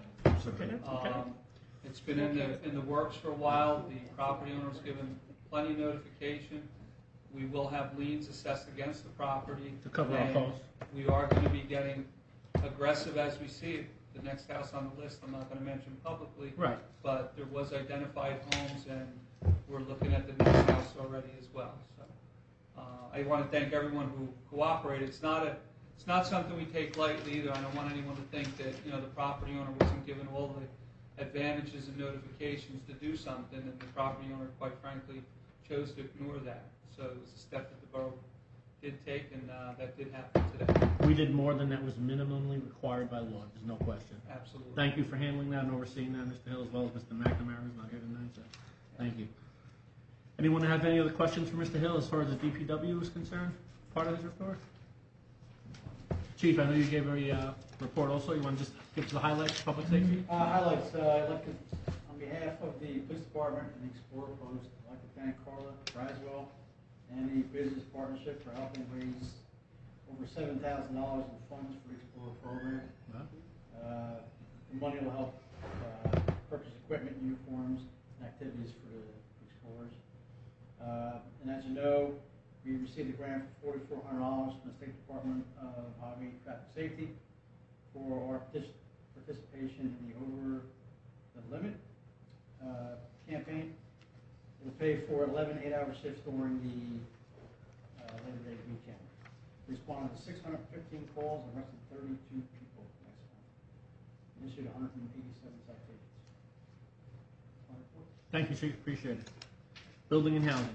It's been in the works for a while. The property owner was given plenty of notification. We will have liens assessed against the property. To cover our and costs. We are going to be getting aggressive as we see it. The next house on the list, I'm not going to mention publicly. Right. But there was identified homes, and we're looking at the new house already as well. So I want to thank everyone who cooperated. It's not something we take lightly either. I don't want anyone to think that the property owner wasn't given all the advantages and notifications to do something, and the property owner, quite frankly, chose to ignore that. So it was a step that the borough did take, and that did happen today. We did more than that was minimally required by law. There's no question. Absolutely. Thank you for handling that and overseeing that, Mr. Hill, as well as Mr. McNamara is not here tonight. So thank you. Anyone have any other questions for Mr. Hill as far as the DPW is concerned? Part of his report. Chief, I know you gave a report also. You want to just give us the highlights of public safety? Highlights, I'd like to, on behalf of the police department and the Explorer Post, I'd like to thank Carla Braswell and the business partnership for helping raise over $7,000 in funds for the Explorer program. The money will help purchase equipment, uniforms, and activities for the Explorers. And as you know, we received a grant for $4,400 from the State Department of Highway and Traffic Safety for our participation in the Over the Limit campaign. It will pay for 11 8-hour shifts during the Labor Day weekend. We responded to 615 calls and arrested 32 people next month. We issued 187 citations. Thank you, Chief. Appreciate it. Building and housing.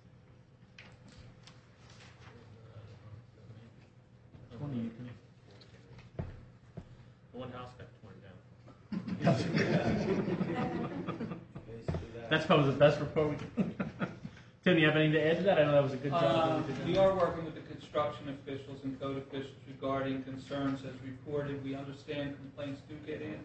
The one house got torn down. That's probably the best report we can. Tim, you have anything to add to that? I know that was a good job. We are working with the construction officials and code officials regarding concerns as reported. We understand complaints do get in.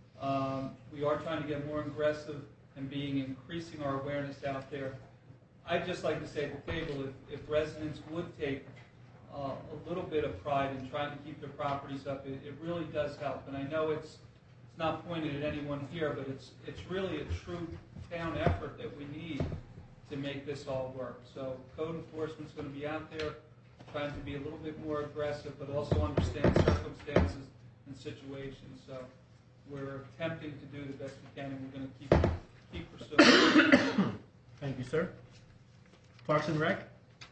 We are trying to get more aggressive and increasing our awareness out there. I'd just like to say at the table, if residents would take a little bit of pride in trying to keep their properties up, it really does help. And I know it's not pointed at anyone here, but it's really a true town effort that we need to make this all work. So code enforcement's going to be out there trying to be a little bit more aggressive, but also understand circumstances and situations. So we're attempting to do the best we can, and we're going to keep pursuing. Thank you, sir. Parks and Rec?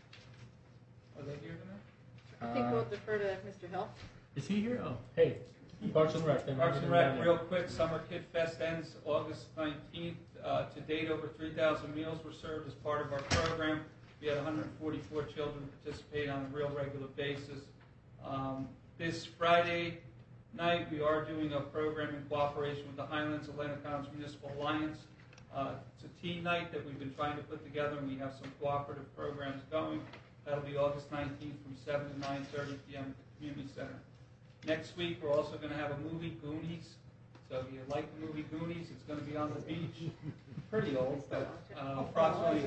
Are they here tonight? I think we'll defer to Mr. Hill. Is he here? Oh, hey. Parks and Rec. Parks and Rec, real quick, Summer Kid Fest ends August 19th. To date, over 3,000 meals were served as part of our program. We had 144 children participate on a real regular basis. This Friday night, we are doing a program in cooperation with the Highlands Atlantic Commons Municipal Alliance. It's a tea night that we've been trying to put together, and we have some cooperative programs going. That'll be August 19th from 7 to 9:30 p.m. at the Community Center. Next week, we're also going to have a movie, Goonies. So if you like the movie Goonies, it's going to be on the beach. Pretty old, but approximately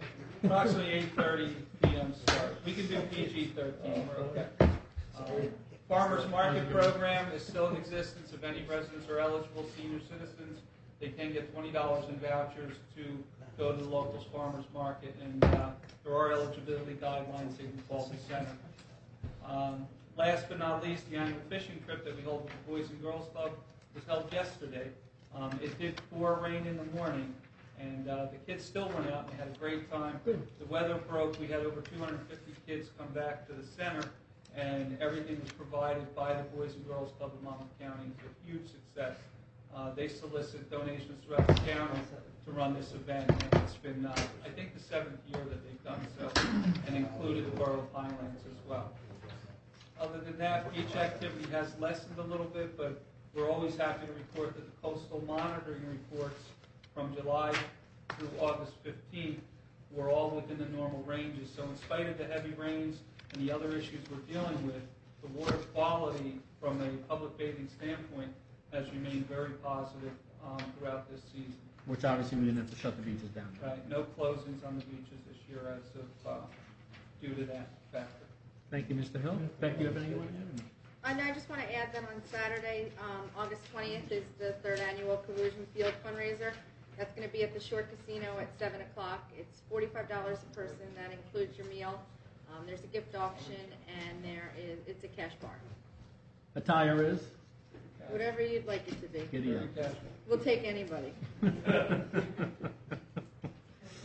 8:30 p.m. start. We can do PG-13. We're okay. Farmers Market program is still in existence. If any residents are eligible, senior citizens, they can get $20 in vouchers to go to the local farmers market, and there are eligibility guidelines. They can call the center. Last but not least, the annual fishing trip that we hold with the Boys and Girls Club was held yesterday. It did pour rain in the morning, and the kids still went out and they had a great time. The weather broke. We had over 250 kids come back to the center, and everything was provided by the Boys and Girls Club of Monmouth County. It's a huge success. They solicit donations throughout the county to run this event, and it's been, I think, the 7th year that they've done so, and included the Borough of Highlands as well. Other than that, beach activity has lessened a little bit, but we're always happy to report that the coastal monitoring reports from July through August 15th were all within the normal ranges. So in spite of the heavy rains and the other issues we're dealing with, the water quality from a public bathing standpoint has remained very positive throughout this season. Which obviously we didn't have to shut the beaches down. Right, no closings on the beaches this year as of due to that factor. Thank you, Mr. Hill. Becky, you have anyone? I just want to add that on Saturday, August 20th, is the 3rd annual Collusion Field fundraiser. That's going to be at the Shore Casino at 7 o'clock. It's $45 a person. That includes your meal. There's a gift auction, and it's a cash bar. Attire is? Whatever you'd like it to be. Giddy up. We'll take anybody.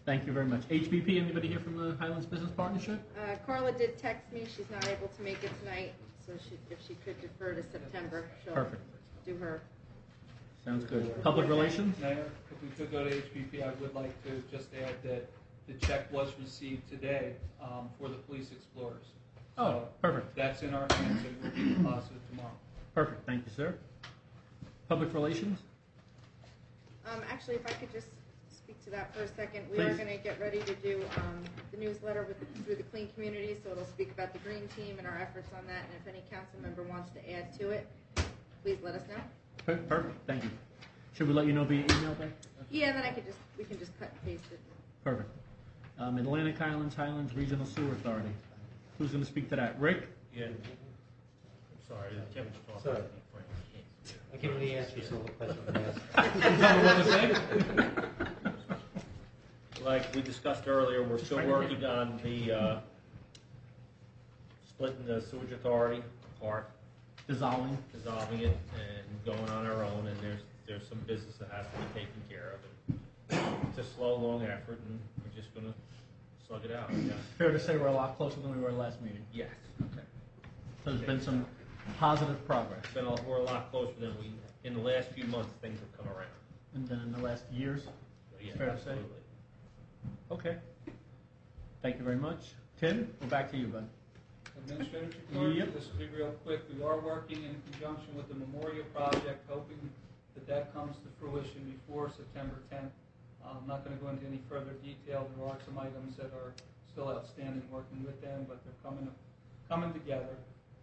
Thank you very much. HBP, anybody here from the Highlands Business Partnership? Carla did text me. She's not able to make it tonight, so if she could defer to September, she'll Perfect. do her. Sounds good. Public relations? Mayor, if we could go to HPP, I would like to just add that the check was received today for the police explorers. Oh, perfect. That's in our hands and will be deposited tomorrow. Perfect. Thank you, sir. Public relations? Actually, if I could just speak to that for a second. We are Please. going to get ready to do the newsletter through the Clean Community, so it'll speak about the Green Team and our efforts on that. And if any council member wants to add to it, please let us know. Perfect. Thank you. Should we let you know via email then? Yeah, then we can just cut and paste it. Perfect. Atlantic Highlands Regional Sewer Authority. Who's going to speak to that? Rick? Yeah. I'm sorry, Kevin's talking. Sorry. I can't really answer some of the questions I'm asked. Can you tell me what to say? Like we discussed earlier, we're still working on the splitting the sewage authority apart, Dissolving. it, and going on our own. And there's some business that has to be taken care of. And it's a slow, long effort, and we're just gonna slug it out. Yeah. Fair to say we're a lot closer than we were last meeting. Yes. Okay. So there's been some positive progress. We're a lot closer than we in the last few months. Things have come around. And then in the last years? Yeah, Fair to absolutely. say? Okay. Thank you very much. Tim, we're back to you, bud. Administrative report, Yep. this will be real quick. We are working in conjunction with the Memorial Project, hoping that comes to fruition before September 10th. I'm not going to go into any further detail. There are some items that are still outstanding working with them, but they're coming together.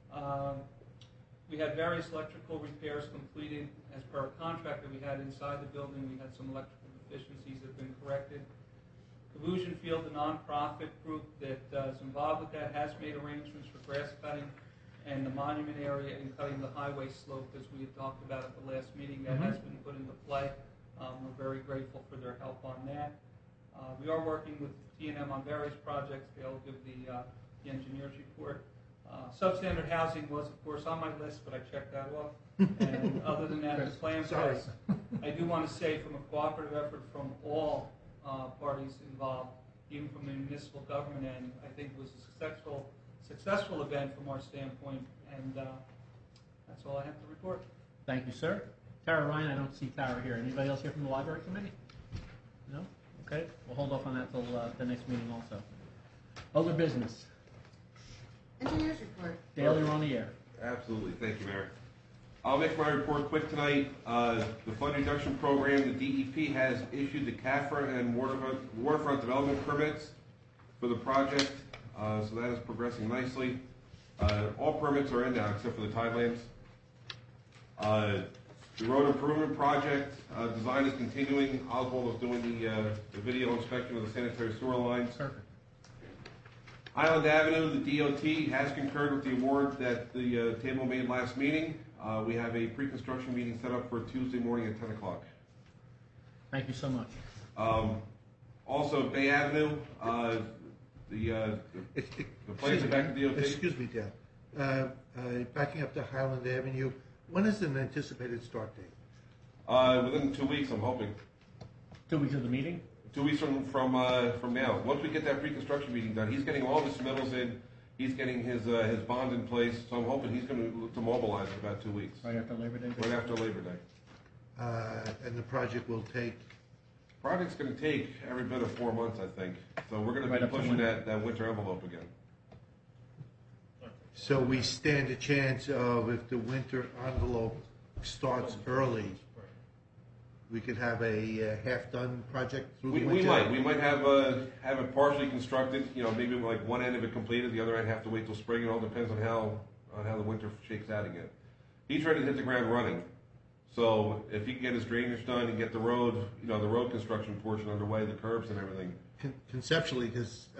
We had various electrical repairs completed as per our contract that we had inside the building. We had some electrical deficiencies that have been corrected. Kavusian Field, the nonprofit group that is involved with that, has made arrangements for grass cutting and the monument area and cutting the highway slope, as we had talked about at the last meeting. That has been put into play. We're very grateful for their help on that. We are working with T&M on various projects. They'll give the engineer's report. Substandard housing was, of course, on my list, but I checked that off. And other than that, the plan was, I do want to say, from a cooperative effort from all parties involved, even from the municipal government end, I think it was a successful event from our standpoint, and that's all I have to report. Thank you, sir. Tara Ryan, I don't see Tara here. Anybody else here from the library committee? No? Okay, we'll hold off on that till the next meeting also. Other business. Engineers report. Dale, you're on the air. Absolutely. Thank you, Mayor. I'll make my report quick tonight. The flood reduction program, the DEP has issued the CAFRA and waterfront development permits for the project, so that is progressing nicely. All permits are in now except for the tidelands. The road improvement project design is continuing. Oswald is doing the video inspection of the sanitary sewer lines. Perfect. Island Avenue, the DOT has concurred with the award that the table made last meeting. We have a pre-construction meeting set up for Tuesday morning at 10 o'clock. Thank you so much. Also, Bay Avenue, the plans are back to DOT. Excuse me, Dale. Backing up to Highland Avenue, when is an anticipated start date? Within 2 weeks, I'm hoping. 2 weeks of the meeting? 2 weeks from now. Once we get that pre-construction meeting done, he's getting all the submittals in. He's getting his bond in place, so I'm hoping he's going to mobilize in about 2 weeks. Right after Labor Day? Right after Labor Day. And the project will take? Project's going to take every bit of 4 months, I think. So we're going to be pushing that winter envelope again. So we stand a chance of, if the winter envelope starts early, we could have a half-done project through the winter? We might have it partially constructed, maybe like one end of it completed, the other end have to wait till spring. It all depends on how the winter shakes out again. He's ready to hit the ground running. So if he can get his drainage done and get the road, the road construction portion underway, the curbs and everything. Conceptually, because,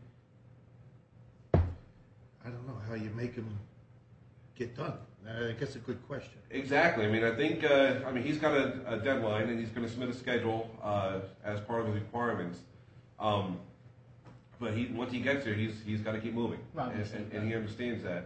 I don't know how you make him get done. I guess a good question. Exactly. I think, he's got a deadline and he's going to submit a schedule as part of his requirements. But once he gets there, he's got to keep moving. And he understands that.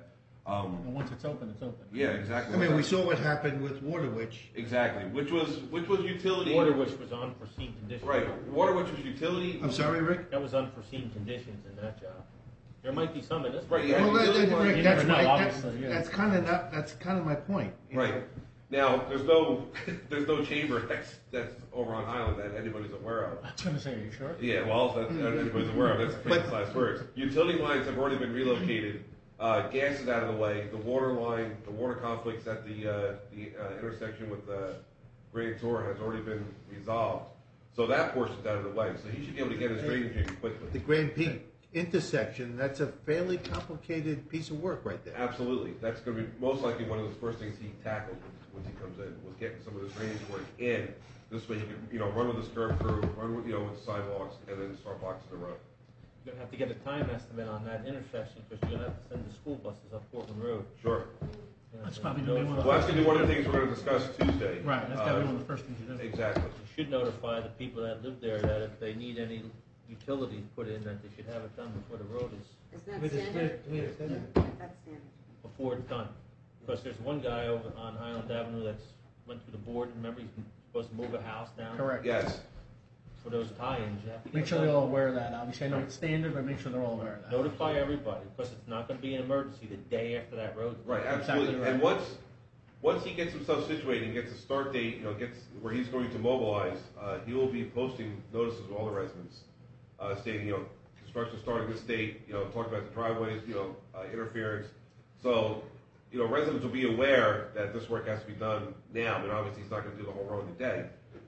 And once it's open, it's open. Yeah, exactly. I mean, we saw what happened with Waterwitch. Exactly, which was utility. Waterwitch was unforeseen conditions. Right, Waterwitch was utility. I'm sorry, Rick? That was unforeseen conditions in that job. There might be some in this. Right, yeah. Well, Rick, never know, obviously, yeah. that's kind of my point. Right. Now, there's no chamber that's over on Island that anybody's aware of. I was going to say, are you sure? Yeah, well, that anybody's aware of. That's famous last words. Utility lines have already been relocated. Gas is out of the way. The water conflicts at the intersection with Grand Tour has already been resolved. So that portion's out of the way. So he should be able to get his drainage in quickly. The Grand Peak intersection, that's a fairly complicated piece of work right there. Absolutely. That's going to be most likely one of the first things he tackled once he comes in, was getting some of this drainage work in. This way he can, run with his curb crew, run with, with the sidewalks, and then start boxing the road. You're gonna have to get a time estimate on that intersection, because you're gonna have to send the school buses up Portland Road. Sure. That's probably going to be one of the Well, that's going to be one of the things we're going to discuss Tuesday. Right, that's got to be one of the first things you do. Exactly. You should notify the people that live there that if they need any utilities put in, that they should have it done before the road is, Isn't that standard? That's standard. before it's done. Because there's one guy over on Highland Avenue that's went through the board, and remember, he's supposed to move a house down? Correct. Yes. For those tie-ins, you have to get Make sure it they're done. all aware of that. Obviously, I know it's standard, but make sure they're all aware of that. Notify everybody, because it's not gonna be an emergency the day after that road. Right, absolutely. Exactly right. And once he gets himself situated and gets a start date, gets where he's going to mobilize, he will be posting notices to all the residents, stating, construction starting this date, talking about the driveways, interference. So, residents will be aware that this work has to be done now. I mean, obviously, he's not going to do the whole road in a day.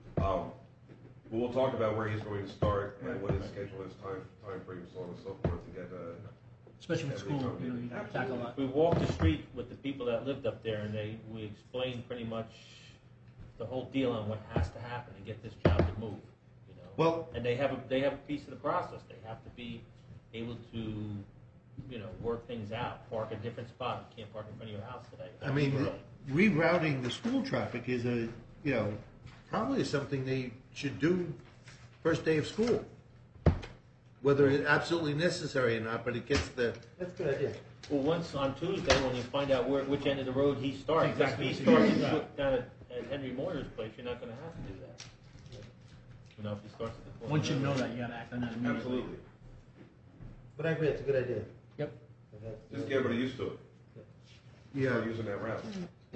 But we'll talk about where he's going to start and what his schedule is, time frame, so on and so forth, to get Especially with school, you got to tackle that. We walked the street with the people that lived up there, and we explained pretty much the whole deal on what has to happen to get this job to move. Well, and they have a piece of the process. They have to be able to, work things out. Park a different spot. You can't park in front of your house today. I mean, rerouting the school traffic is probably something they should do first day of school. Whether it's absolutely necessary or not, but it gets the... That's a good idea. Well, once on Tuesday, when you find out which end of the road he starts, Exactly. if he starts down at Henry Moyer's place, you're not going to have to do that. If he starts at the corner. Once you know that, you got to act on that immediately. Absolutely. But I agree, it's a good idea. Yep. Just get everybody used to it. Yeah. Start using that route.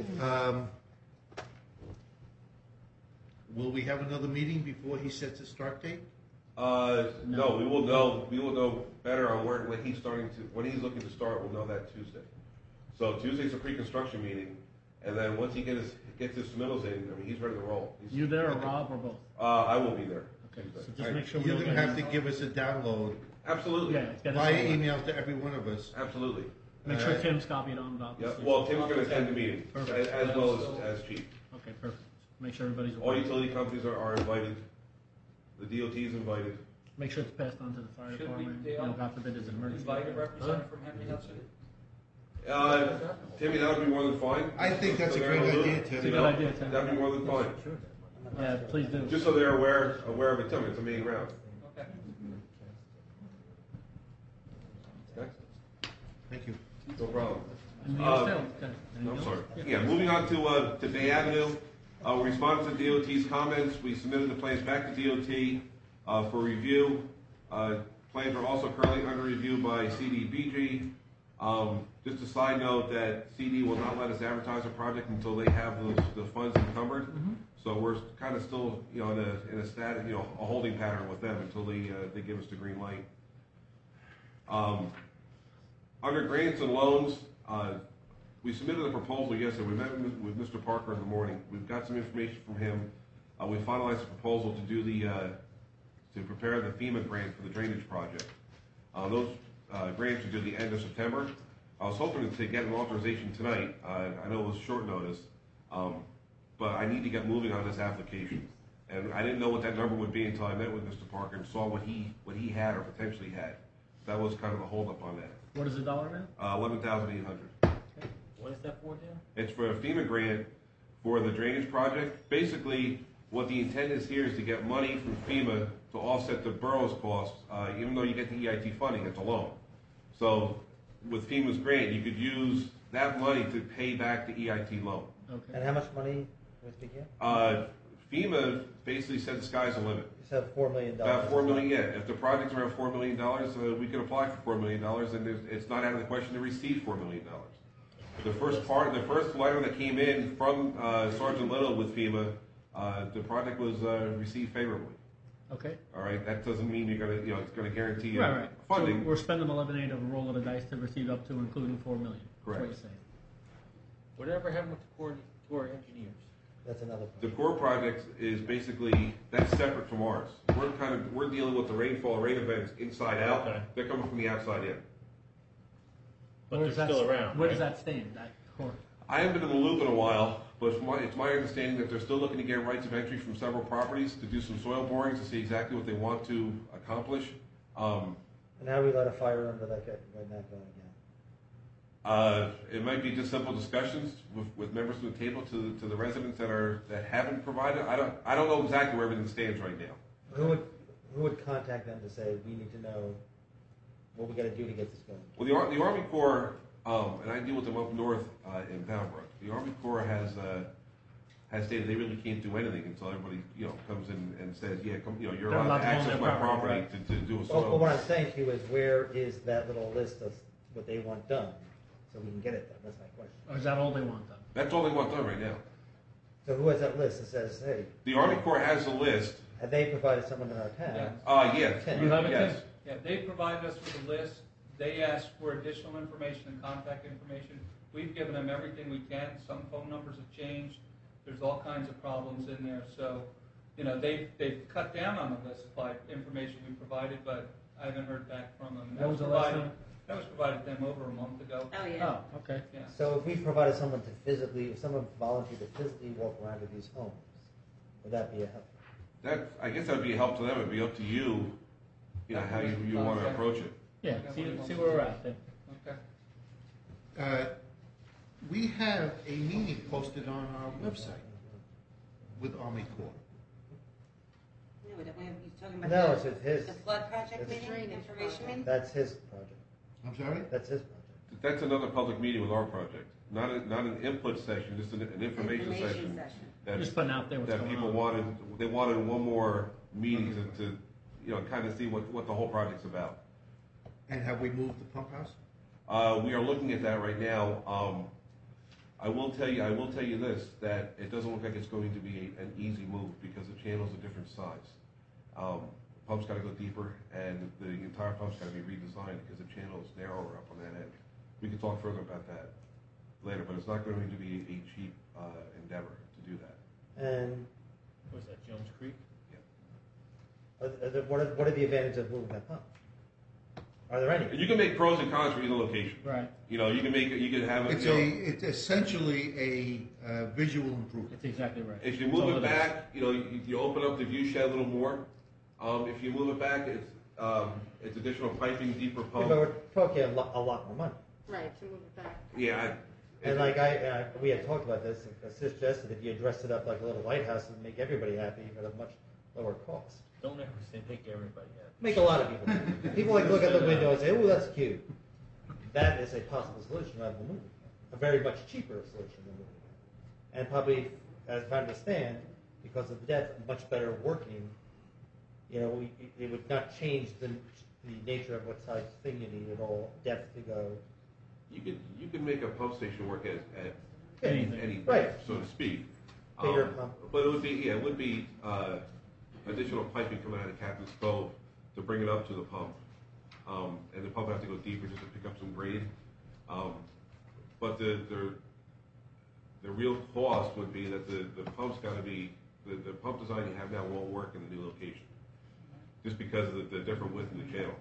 Will we have another meeting before he sets a start date? No, we will know. We will know better on when he's looking to start. We'll know that Tuesday. So Tuesday's a pre-construction meeting, and then once he gets his submittals in, he's ready to roll. You there, or Rob, or both? I will be there. Okay, so just make sure we You're don't going to get have to give us a download Absolutely. Yeah, it's got to via say- email to every one of us. Absolutely. Make sure Tim's copied on it, Yeah. obviously. Well, Tim's going to attend the meeting Perfect. as well as Chief. Okay, perfect. Make sure everybody's All aware. utility companies are invited. The DOT is invited. Make sure it's passed on to the fire Should we, department. Dale, God forbid there's an emergency. invite a representative from Henry Hudson? Timmy, that would be more than fine. I think that's a So great they're in the idea, loop. Tim. It's a good idea, Tim. That'd be more than fine. Yeah, please do. Just so they're aware of it, Tim. It's a main route. Okay. Thank you. No problem. Anything else, Tim? Okay. I'm Anything sorry. else? Yeah, moving on to Bay Avenue. We responded to DOT's comments. We submitted the plans back to DOT for review. Plans are also currently under review by CDBG. Just a side note that CD will not let us advertise a project until they have the funds encumbered. So we're kind of still, in a status, a holding pattern with them until they give us the green light. Under grants and loans, we submitted a proposal yesterday. We met with Mr. Parker in the morning. We've got some information from him. We finalized a proposal to do to prepare the FEMA grant for the drainage project. Those grants are due the end of September. I was hoping to get an authorization tonight. I know it was short notice, but I need to get moving on this application. And I didn't know what that number would be until I met with Mr. Parker and saw what he had or potentially had. That was kind of the holdup on that. What is the dollar amount? $11,800. What is that for, Dan? It's for a FEMA grant for the drainage project. Basically, what the intent is here is to get money from FEMA to offset the borough's costs, even though you get the EIT funding, it's a loan. So with FEMA's grant, you could use that money to pay back the EIT loan. Okay. And how much money was we get? FEMA basically said the sky's the limit. You said $4 million. About $4 million, yeah. If the project's around $4 million, we could apply for $4 million, and it's not out of the question to receive $4 million. The first letter that came in from Sergeant Little with FEMA, the project was received favorably. Okay. All right. That doesn't mean it's going to guarantee you Right. funding. So we're spending 11.8 of a roll of the dice to receive up to including $4 million. Correct. That's what you're saying. Whatever happened with the Corps engineers? That's another The Corps project is basically that's separate from ours. We're dealing with the rain events inside out. Okay. They're coming from the outside in. But Where they're does still that- around. Where right? does that stand? That core? I haven't been in the loop in a while, but it's my understanding that they're still looking to get rights of entry from several properties to do some soil borings to see exactly what they want to accomplish. And how do we let a fire under that right now going again? It might be just simple discussions with members of the table to the residents that haven't provided. I don't know exactly where everything stands right now. Who would contact them to say we need to know what we got to do to get this going? Well, the Army Corps, and I deal with them up north in Boundbrook. The Army Corps has stated they really can't do anything until everybody comes in and says, yeah, you're allowed to access my property to do a soil. Well, what I'm saying to you is, where is that little list of what they want done, so we can get it done? That's my question. Or is that all they want done? That's all they want done right now. So who has that list that says, hey? The Army Corps has a list. Have they provided someone in our town? Yes. You have it, yes. Tim? Yeah, they provided us with a list. They asked for additional information and contact information. We've given them everything we can. Some phone numbers have changed. There's all kinds of problems in there. So, they've cut down on the list by information we provided, but I haven't heard back from them. What was the last time? That was provided to them over a month ago. Oh, yeah. Oh, okay. Yeah. So if we provided someone if someone volunteered to physically walk around to these homes, would that be a help? I guess that would be a help to them. It'd be up to you, how you want to approach it. Yeah, see where we're at then. Okay. We have a meeting posted on our website with Army Corps. No, you're talking about No, it's his. the flood project It's- meeting, information meeting? That's his project. I'm sorry? That's his project. That's another public meeting with our project, not an input session, just an information session. That, Just putting out there what's that going people on. wanted one more meeting to kind of see what the whole project's about. And have we moved the pump house? We are looking at that right now. I will tell you this, that it doesn't look like it's going to be an easy move because the channel's a different size. The pump's got to go deeper, and the entire pump's got to be redesigned because the channel is narrower up on that end. We can talk further about that later, but it's not going to be a cheap endeavor to do that. And What was that, Jones Creek? what are the advantages of moving that pump? Are there any? You can make pros and cons for either location. Right. You can have it. It's essentially a visual improvement. That's exactly right. If you That's all move it is. back, you open up the view shed a little more. If you move it back, it's additional piping, deeper Yeah, pump. but we're talking a lot more money. Right, to move it back. Yeah. And we had talked about this. I suggested if you dressed it up like a little lighthouse and make everybody happy at a much lower cost. Don't ever say make everybody happy. Make a lot of people happy. People look at the window and say, "Oh, that's cute." That is a possible solution rather than moving. A very much cheaper solution than moving. And probably, as I understand, because of the depth, much better working. It would not change the nature of what size thing you need at all. Depth to go. You could make a pump station work at Anything. any Right. so to speak. Bigger pump. But it would be additional piping coming out of Captain's Cove to bring it up to the pump, and the pump would have to go deeper just to pick up some grade. But the real cost would be that the pump's got to be the pump design you have now won't work in the new location, just because of the different width of the channel.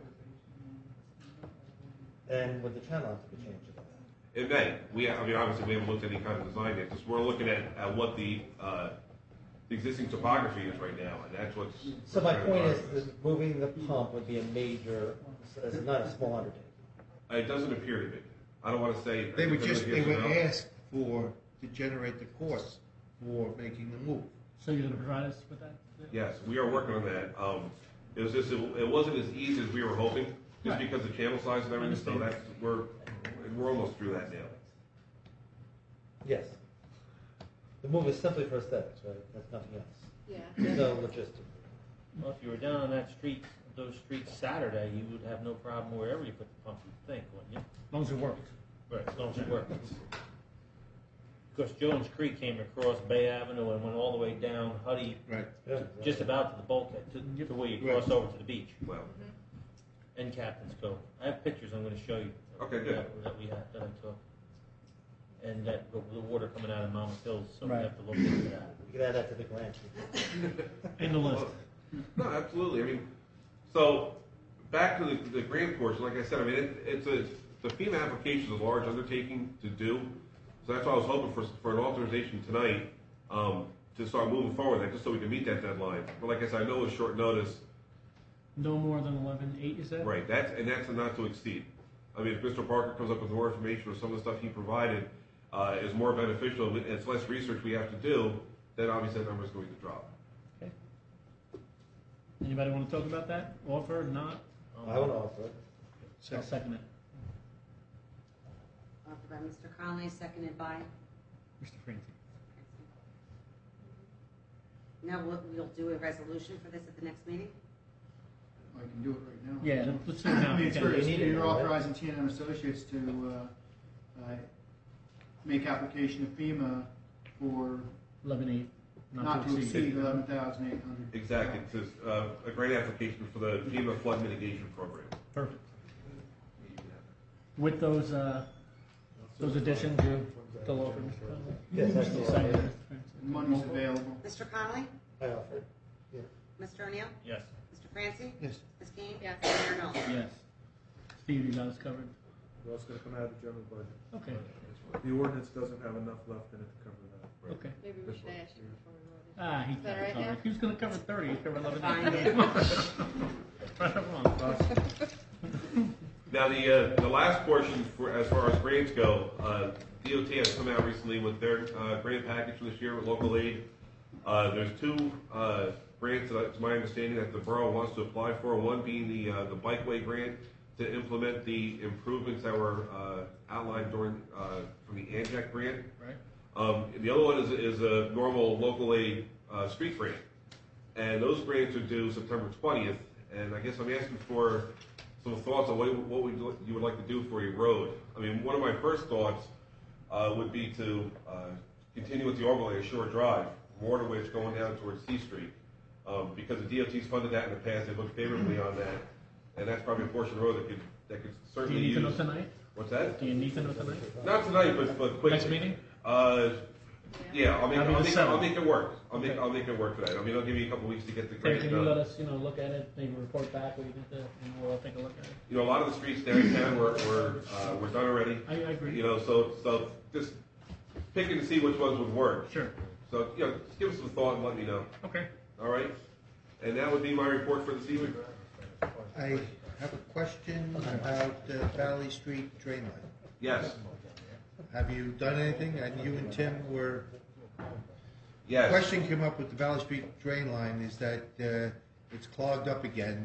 And would the channel have to be changed? It may. Obviously we haven't looked at any kind of design yet. Just we're looking at what the existing topography is right now, and that's what's. So my point is that moving the pump would be a major, it's not a small undertaking. It doesn't appear to be. I don't want to say. They would ask to generate the costs for making the move. So you're going to provide us with that? Yes, we are working on that. It wasn't as easy as we were hoping. just Right. because of channel size and everything, so Understand. we're almost through that now. Yes. The move is simply for aesthetics, right? That's nothing else. Yeah. There's no logistics. Well, if you were down on that street, those streets Saturday, you would have no problem wherever you put the pump, you'd think, wouldn't you? As long as it works. Right, as long as it works. Because Jones Creek came across Bay Avenue and went all the way down Huddy, Right. just about to the bulkhead, to where you cross over to the beach, Well, and Captain's Cove. I have pictures I'm gonna show you. Okay, good. That I took. And that, the water coming out of Mount Hills, so we Right. have to look into that. You can add that to the grant. In the list. no, absolutely. I mean, so back to the grant portion. Like I said, I mean, the FEMA application is a large undertaking to do. So that's why I was hoping for an authorization tonight to start moving forward, just so we can meet that deadline. But like I said, I know it's short notice. No more than 11.8, you said? Right. That's a not to exceed. I mean, if Mr. Parker comes up with more information or some of the stuff he provided is more beneficial, and it's less research we have to do, then obviously that number is going to drop. Okay. Anybody want to talk about that? Offer, not? I would offer it. I'll second it. Offered by Mr. Conley, seconded by, Mr. Francie. now we'll do a resolution for this at the next meeting? I can do it right now. Yeah, let's do it now. I mean, it's Okay. first, You need it, you're right? authorizing T&M Associates to make application to FEMA for 11.8, not to exceed 11,800. Exactly. It's a grant application for the FEMA flood mitigation program. Perfect. With those additions, you still offer, Mr. Conley? Yes, that's Still the second, offer. Mr. Francie? Money's available. Mr. Conley? I offer it. Yeah. Mr. O'Neill? Yes. Mr. Francie? Yes. Ms. Kane? Yes. Mayor Knowles? Yes. Steve, you got us covered? Well, it's gonna come out of the general budget. Okay, The ordinance doesn't have enough left in it to cover that. okay. Maybe we should ask you before we vote. Ah, he's Is that got it right now? covered. He was gonna cover 30, he covered 11. Fine. Right or wrong? Now, the last portion, as far as grants go, DOT has come out recently with their grant package for this year with local aid. There's two grants that it's my understanding that the borough wants to apply for. One being the bikeway grant to implement the improvements that were outlined during from the ANJAC grant. Right. The other one is a normal local aid street grant, and those grants are due September 20th. And I guess I'm asking for some thoughts on what you would like to do for your road. I mean, one of my first thoughts would be to continue with the overlay of Shore Drive, Waterway going down towards C Street, because the DOT's funded that in the past. They looked favorably on that, and that's probably a portion of the road that could Do certainly you need to know use. tonight? What's that? Do you need to know tonight? Not tonight, but quickly. Next meeting? Yeah, I'll make it work. I'll Okay. make it work tonight. I mean, I'll give you a couple weeks to get the Hey, grant can you done. let us, look at it, maybe report back what you did there, and we'll take a look at it? You know, a lot of the streets downtown were done already. I agree. You know, so just picking to see which ones would work. Sure. So, just give us some thought and let me know. Okay. All right? And that would be my report for this evening. I have a question about Valley Street drain line. Yes. Have you done anything? And you and Tim were. Yes. Question came up with the Valley Street drain line is that it's clogged up again,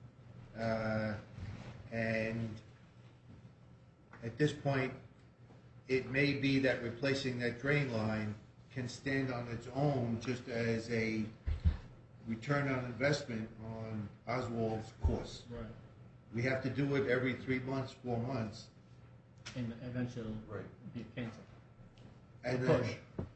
and at this point, it may be that replacing that drain line can stand on its own just as a return on investment on Oswald's course. Right. We have to do it every 3 months, 4 months. And eventually Right. be canceled. And Push.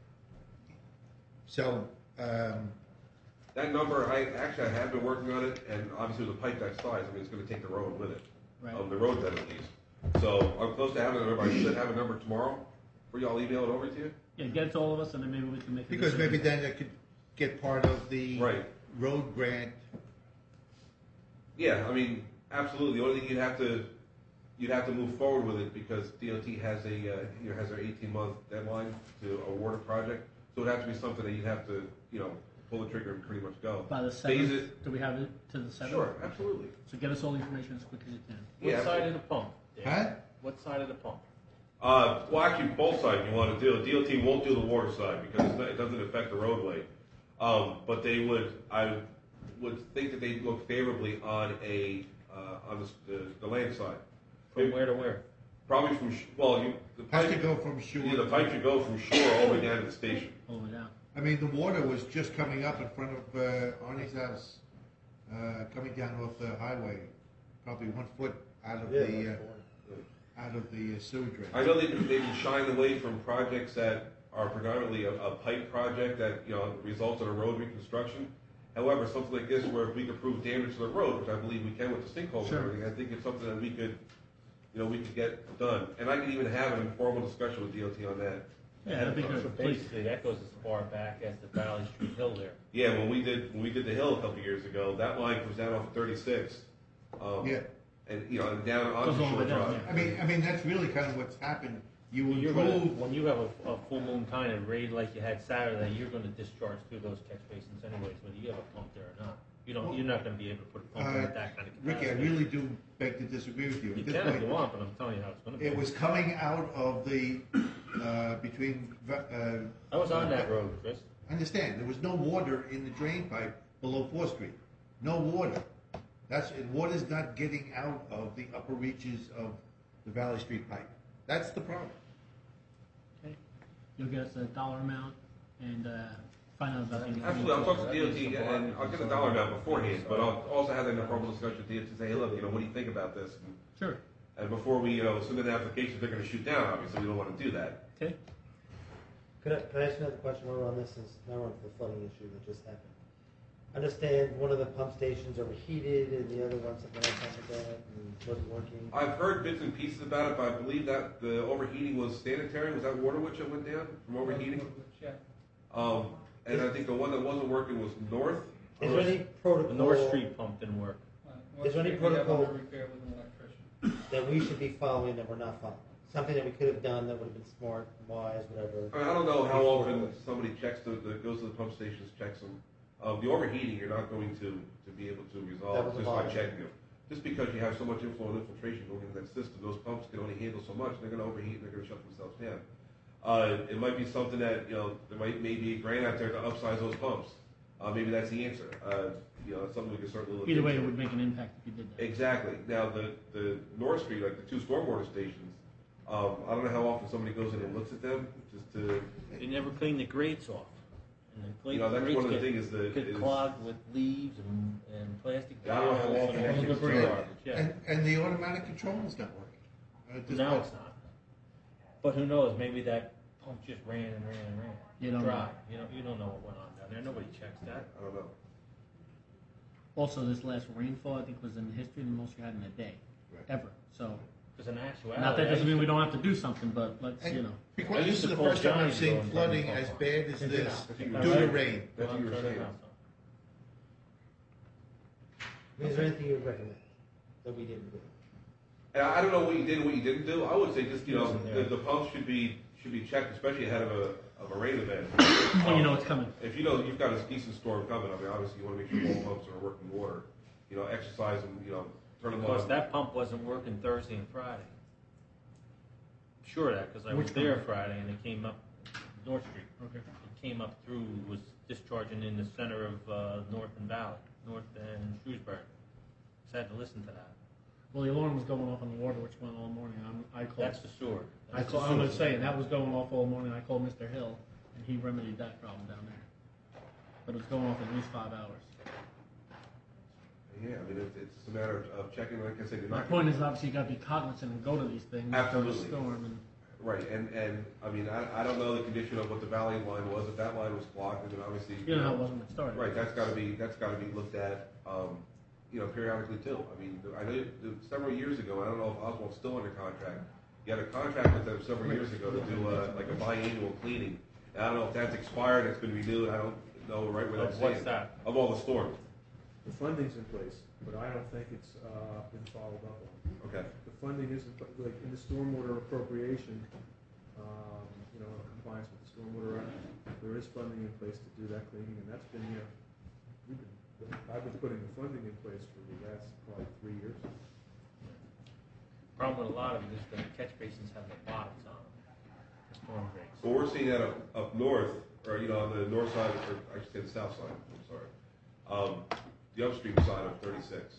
So, That number, I have been working on it, and obviously with a pipe that size, I mean, it's going to take the road with it. Right. The road bed at least. So I'm close to having a number. I should have a number tomorrow. For y'all, email it over to you. Yeah, get it to all of us, and then maybe we can make a because decision. maybe then it could get part of the Right. road grant. Yeah, I mean, absolutely. The only thing you'd have to move forward with it because DOT has has their 18-month deadline to award a project. So it'd have to be something that you'd have to pull the trigger and pretty much go. By the Phase 7th, it. do we have it to the 7th? Sure, absolutely. So get us all the information as quick as you can. What Yeah. side of the pump? Dave? Huh? What side of the pump? Well, actually, both sides you want to do. DOT won't do the water side because it doesn't affect the roadway. But I would think that they'd look favorably on a on the land side. From where to where? Probably from, the Has pipe, to go from shore. yeah, the pipe should go from shore all the way down to the station. All the way down. I mean, the water was just coming up in front of Arnie's house, coming down off the highway, probably 1 foot out of the sewer drain. I know they've been shying away from projects that are predominantly a pipe project that, results in a road reconstruction. However, something like this, where if we could prove damage to the road, which I believe we can with the sinkhole and everything, I think it's something that we could get done. And I could even have an informal discussion with DOT on that. Yeah, that'd be good. So basically, that goes as far back as the Valley Street Hill there. Yeah, when we did the hill a couple of years ago, that line comes down off of 36. Yeah. And and down onto Goes all the Shore way down, Drive. I mean, that's really kind of what's happened. You When improve. you have a full moon kind of raid like you had Saturday, you're going to discharge through those catch basins anyways, whether you have a pump there or not. You're not going to be able to put a pump in with that kind of capacity. Ricky, I really do beg to disagree with you. You At this can if point, you want, but I'm telling you how it's going to be. it was coming out of the between. I was on that road, Chris. I understand. There was no water in the drain pipe below 4th Street. No water. Water's not getting out of the upper reaches of the Valley Street pipe. That's the problem. Okay. You'll get us a dollar amount and find out about the. Absolutely, I'll talk to DOT and I'll get a dollar amount beforehand, but I'll also have that informal discussion with DOT to say, hey, look, what do you think about this? Sure. And before we submit an application, they're going to shoot down. Obviously, we don't want to do that. Okay. Could I ask another question while we're on this? Now we're on to the flooding issue that just happened. Understand one of the pump stations overheated and the other one something else happened to that and wasn't working. I've heard bits and pieces about it, but I believe that the overheating was sanitary. Was that Waterwich that went down from overheating? Yeah. And I think the one that wasn't working was North. Is there any protocol? The North Street pump didn't work. Is there any We have protocol under repair with an electrician. that we should be following that we're not following? Something that we could have done that would have been smart, wise, whatever. I don't know how often somebody goes to the pump stations, checks them. The overheating, you're not going to be able to resolve just by checking them. Just because you have so much inflow and infiltration going into that system, those pumps can only handle so much. They're going to overheat and they're going to shut themselves down. It might be something that there might maybe a grant out there to upsize those pumps. Maybe that's the answer. It's something we can certainly look Either way, into. it would make an impact if you did that. Exactly. Now the North Street, like the 2 stormwater stations, I don't know how often somebody goes in and looks at them just to. They never clean the grates off. And the That's grates one of the things get clogged with leaves and plastic I don't know how bottles often and that garbage. gets Yeah. And the automatic control is not working. Now it's not. But who knows? Maybe that pump just ran and ran and ran. You don't Dry. know. You don't know what went on down there. Nobody checks that. I don't know. Also, this last rainfall, I think, was in history the most you had in a day, ever. So, Because in actuality, not that doesn't mean we don't have to do something, but let's, Because this is the first time I've seen flooding as bad as this due to rain. That's what you were saying. Is there anything you would recommend that we didn't do? And I don't know what you did and what you didn't do. I would say just the pumps should be checked, especially ahead of a rain event. when you know it's coming. If you know you've got a decent storm coming, I mean, obviously you want to make sure all pumps are working water. Exercise them. Turn them Of course, on. that pump wasn't working Thursday and Friday. I'm sure of that because I was Which there pump? Friday and it came up North Street. Okay. It came up through, was discharging in the center of North and Valley, North and Shrewsbury. So I had to listen to that. Well, the alarm was going off on the water, which went all morning. I called. That's the sewer. I'm going to say that was going off all morning. I called Mr. Hill, and he remedied that problem down there. But it was going off at least 5 hours. Yeah, I mean, it's a matter of checking. Like I said, you're My not. point is, obviously, you got to be cognizant and go to these things. Absolutely. For the storm and Right, and I mean, I don't know the condition of what the Valley line was. If that line was clogged, then obviously you know how it was when it started. Right, that's got to be looked at, periodically too. I mean, I know several years ago. I don't know if Oswald's still under contract. You had a contract with them several years ago to do like a biannual cleaning. And I don't know if that's expired. It's been renewed. I don't know right where that's What's stands. that? Of all the storms. The funding's in place, but I don't think it's been followed up on. Okay. The funding isn't, like, in the stormwater appropriation, in compliance with the Stormwater Act, there is funding in place to do that cleaning, and that's been, I've been putting the funding in place for the last probably 3 years. Problem with a lot of it is the catch basins have the bottoms on them. The storm drains. Well, we're seeing that up north, or on the north side, or I should say the south side. I'm sorry. The upstream side of 36.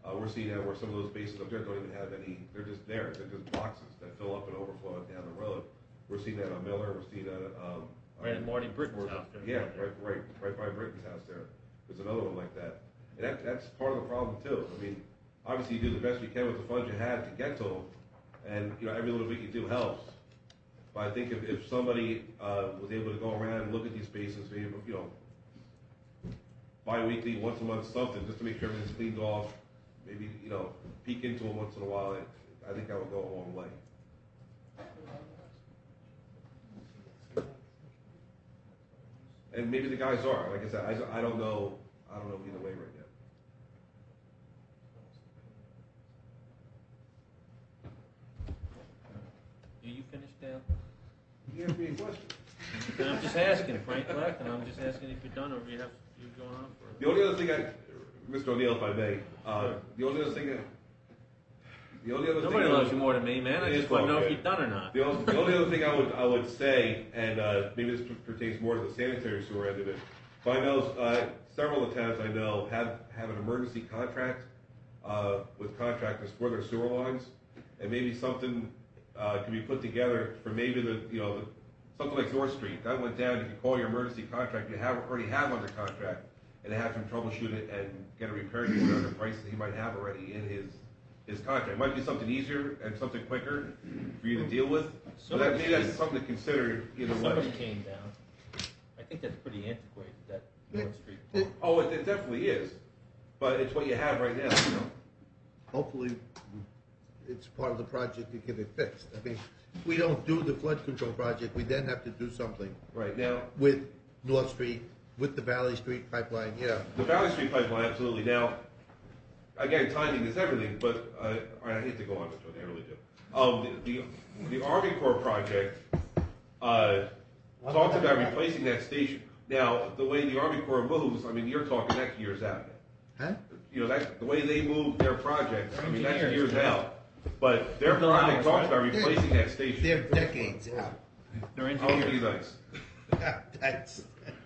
We're seeing that where some of those bases up there don't even have any, they're just there, they're just boxes that fill up and overflow down the road. We're seeing that on Miller, we're seeing that, Right at Marty Britton's house there. Yeah, right by Britton's house there. There's another one like that. And that's part of the problem too. I mean, obviously you do the best you can with the funds you had to get to them, and, you know, every little bit you do helps. But I think if somebody was able to go around and look at these spaces, maybe, you know, bi-weekly, once a month, something, just to make sure everything's cleaned off, maybe, you know, peek into them once in a while, I think that would go a long way. And maybe the guys are. Like I said, I don't know either way right now. Do you finish, Dale? You asked me a question. And I'm just asking, Frank left, and I'm just asking if you're done or if you have you going on for. The only other thing Mr. O'Neill, if I may, the only other thing. Nobody loves you more than me, man. I just want to know if you're done or not. The only other thing I would say, and maybe this pertains more to the sanitary sewer end of it, but I know several of the towns I know have an emergency contract with contractors for their sewer lines, and maybe something can be put together for maybe something like North Street. That went down. You can call your emergency contract you already have under contract, and have him troubleshoot it and get it repaired for whatever prices he might have already in his contract. It might be something easier and something quicker for you to deal with. So maybe that's something to consider either way. Somebody came down. I think that's pretty antiquated, that North Street. Oh, it definitely is. But it's what you have right now. You know? Hopefully, it's part of the project to get it fixed. I mean, if we don't do the flood control project, we then have to do something. Right now. With North Street, with the Valley Street pipeline, yeah. The Valley Street pipeline, absolutely. Now, again, timing is everything, but I hate to go on this one, I really do. The Army Corps project talked about replacing that station. Now, the way the Army Corps moves, I mean, you're talking next year's out. Huh? You know, the way they move their project, I mean, that's years out. But their project talks about replacing that station. They're decades out. They're engineers. Be nice. That's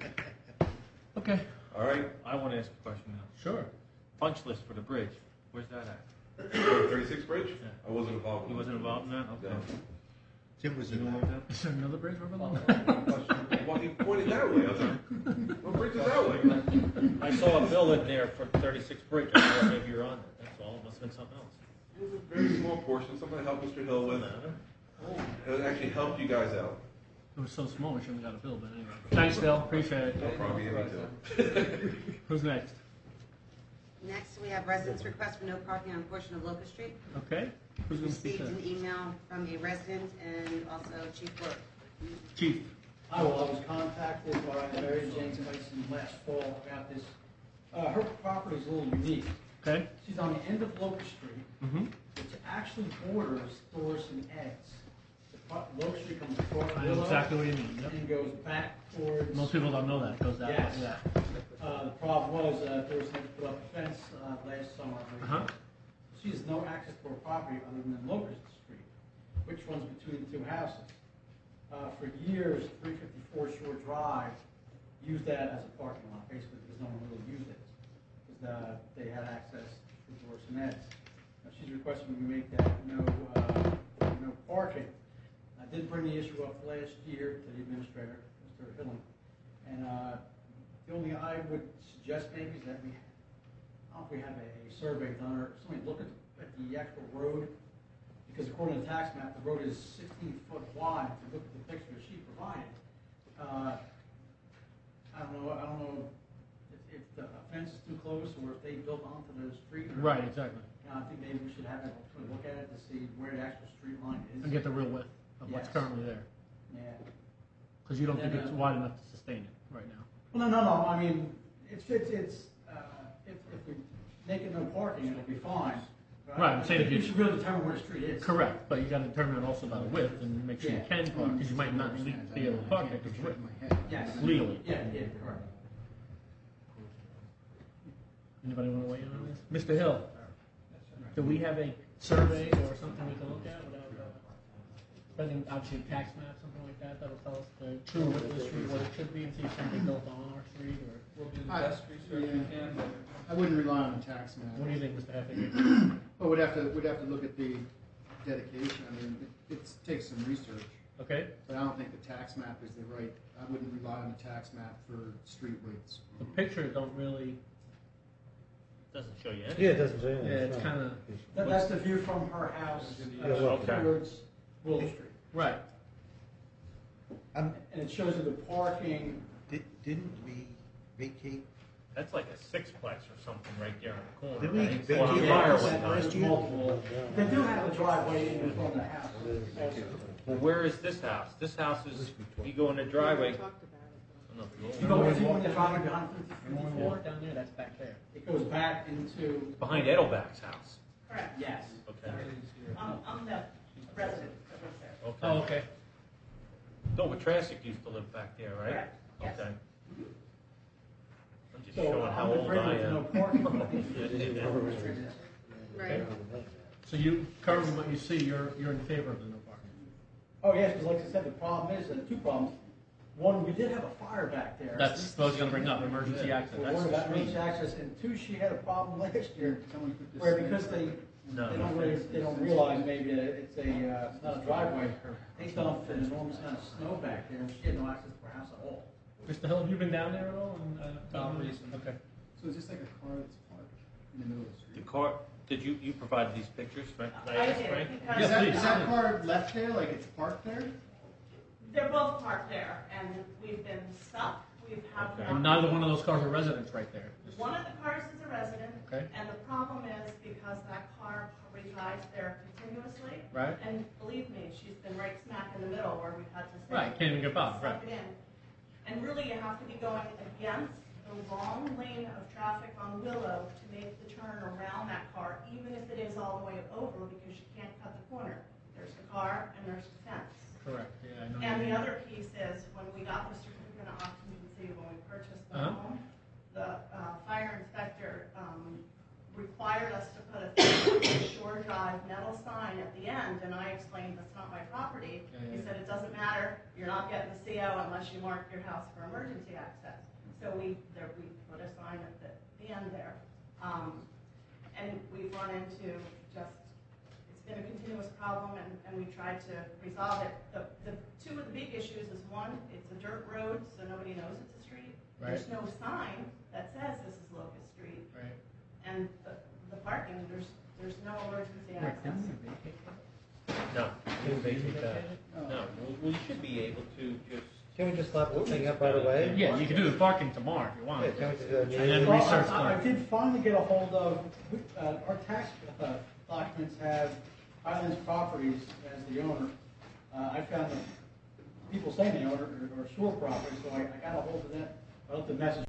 okay. All right. I want to ask a question now. Sure. Punch list for the bridge. Where's that at? 36 Bridge? Yeah. I wasn't involved in He wasn't involved in that? Okay. No. Tim was You in know that. what Is there another bridge over Well, he pointed that way. I was like, what bridge is that way? I saw a bill in there for 36 Bridge. I thought maybe you're on it. That's all. It must have been something else. It was a very small portion, something I helped Mr. Hill with. It actually helped you guys out. It was so small we shouldn't have got a bill, but anyway. Thanks, Phil. Appreciate it. No problem. You too. Who's next? Next, we have residents' request for no parking on a portion of Locust Street. Okay. Who's going to speak Received to an email from a resident and also Chief Clerk. Chief. Hi, well, I was contacted by Mary Jane Tyson last fall about this. Her property is a little unique. Okay. She's on the end of Locust Street, which actually borders Thorson Eds. Locust Street comes across I know exactly what you mean. Yep. and goes back towards. Most people don't know that. It goes that Yes. way. Yeah. The problem was Thorson Eds put up a fence last summer. She has no access to her property other than Locust Street, which runs between the two houses. For years, 354 Shore Drive used that as a parking lot, basically, because no one really used it, because they had access to Thorson Eds. She's requesting we make that no parking. I did bring the issue up last year to the administrator, Mr. Hillen, and the only I would suggest maybe is that we have a survey done or somebody look at the actual road, because according to the tax map, the road is 16 foot wide. If you look at the picture she provided, I don't know if the fence is too close or if they built onto the street. Right, exactly. I think maybe we should have a look at it to see where the actual street line is. And get the real width of what's Yes. currently there. Yeah. Because you don't And think then, it's wide enough to sustain it right now. Well, no. I mean, if we make it no parking, it'll be fine. Right, I'm saying if you should really determine where the street is. Correct, but you got to determine also by the width and make sure you can park, because you might not be able to park there because it's written Yes. legally. Yeah, correct. Anybody want to weigh in on this? Mr. Hill, do we have a survey or something we can look at? spending, obviously, a tax map, something like that, that'll tell us the true width of the street, what it should be, and see if something built on our street, or We'll do the best research we can, but I wouldn't rely on the tax map. what do you think, Mr. Heffernan? Well, we'd have to look at the dedication. I mean, it takes some research, Okay, but I don't think the tax map is the right. I wouldn't rely on the tax map for street widths. the pictures don't really, Doesn't show you anything. Yeah, it doesn't say anything. yeah, it's kinda, That's the view from her house Okay. towards Willow Street. right. And it shows you the parking. Didn't we vacate? That's like a sixplex or something right there in the corner. Did we right? vacate Well, that fire last went on. year? Multiple. They do have a driveway in front of the house. Also. Well, where is this house? This house is, you go in the driveway. We talked about it. Oh, no, You know, if you want to drive behind And when we walk down there, that's back there. it goes back into. Behind Edelbach's house. Correct. Yes. Okay. I'm the resident that lives there. Okay. Oh, okay. Nova Trasic used to live back there, right? Correct, yes. Okay. I'm just So showing how I'm old afraid I there's no am. parking. Right. So you, currently what you see, you're in favor of the no parking? Oh, yes, because like I said, the problem is, two problems. One, we did have a fire back there. That's what I was gonna bring up, emergency access, So that's one the about street. emergency access, and two, she had a problem last year, Someone put this where in. because they No. they don't realize maybe that it's not a driveway. They dumped an enormous amount of snow back there, and she had no access to her house at all. Mr. Hill, have you been down there at all? Not recently. Okay. So it's just like a car that's parked in the middle of the street. The car, did you provided these pictures, Frank? Can I ask did, Frank? because Yeah, please. Is that car left there, like it's parked there? they're both parked there, and we've been stuck. We've had. Okay. And neither one of those cars are residents right there. One of the cars is a resident, Okay. and the problem is because that car resides there continuously. Right. And believe me, she's been right smack in the middle where we've had to say. Right, can't even get by, suck right. it in. And really, you have to be going against the long lane of traffic on Willow to make the turn around that car, even if it is all the way over, because you can't cut the corner. There's the car and there's the fence. Correct, yeah, I know. And the other piece is, when we got the certificate of occupancy, when we purchased the Uh-huh. home, the fire inspector required us to put a Shore Drive metal sign at the end, and I explained, that's not my property. Yeah, He yeah. said, it doesn't matter, you're not getting the CO unless you mark your house for emergency access. So we put a sign at the end there. And we've run into just, it's been a continuous problem, and we tried to resolve it. The two of the big issues is, one, it's a dirt road, so nobody knows it's a street. Right. There's no sign that says this is Locust Street. Right. And the parking, there's no emergency Rick, access. didn't you vacate that? No, didn't vacate Didn't that. vacate it? No, well, you should be able to just. Can we just slap the thing up right away? Yeah, you can do the parking tomorrow if you want. Yeah, can we just do that And then immediately? Well, research I the, did finally get a hold of, our tax documents have Highlands Properties as the owner. I found the people saying the owner are Shore Properties, so I got a hold of them. I left a message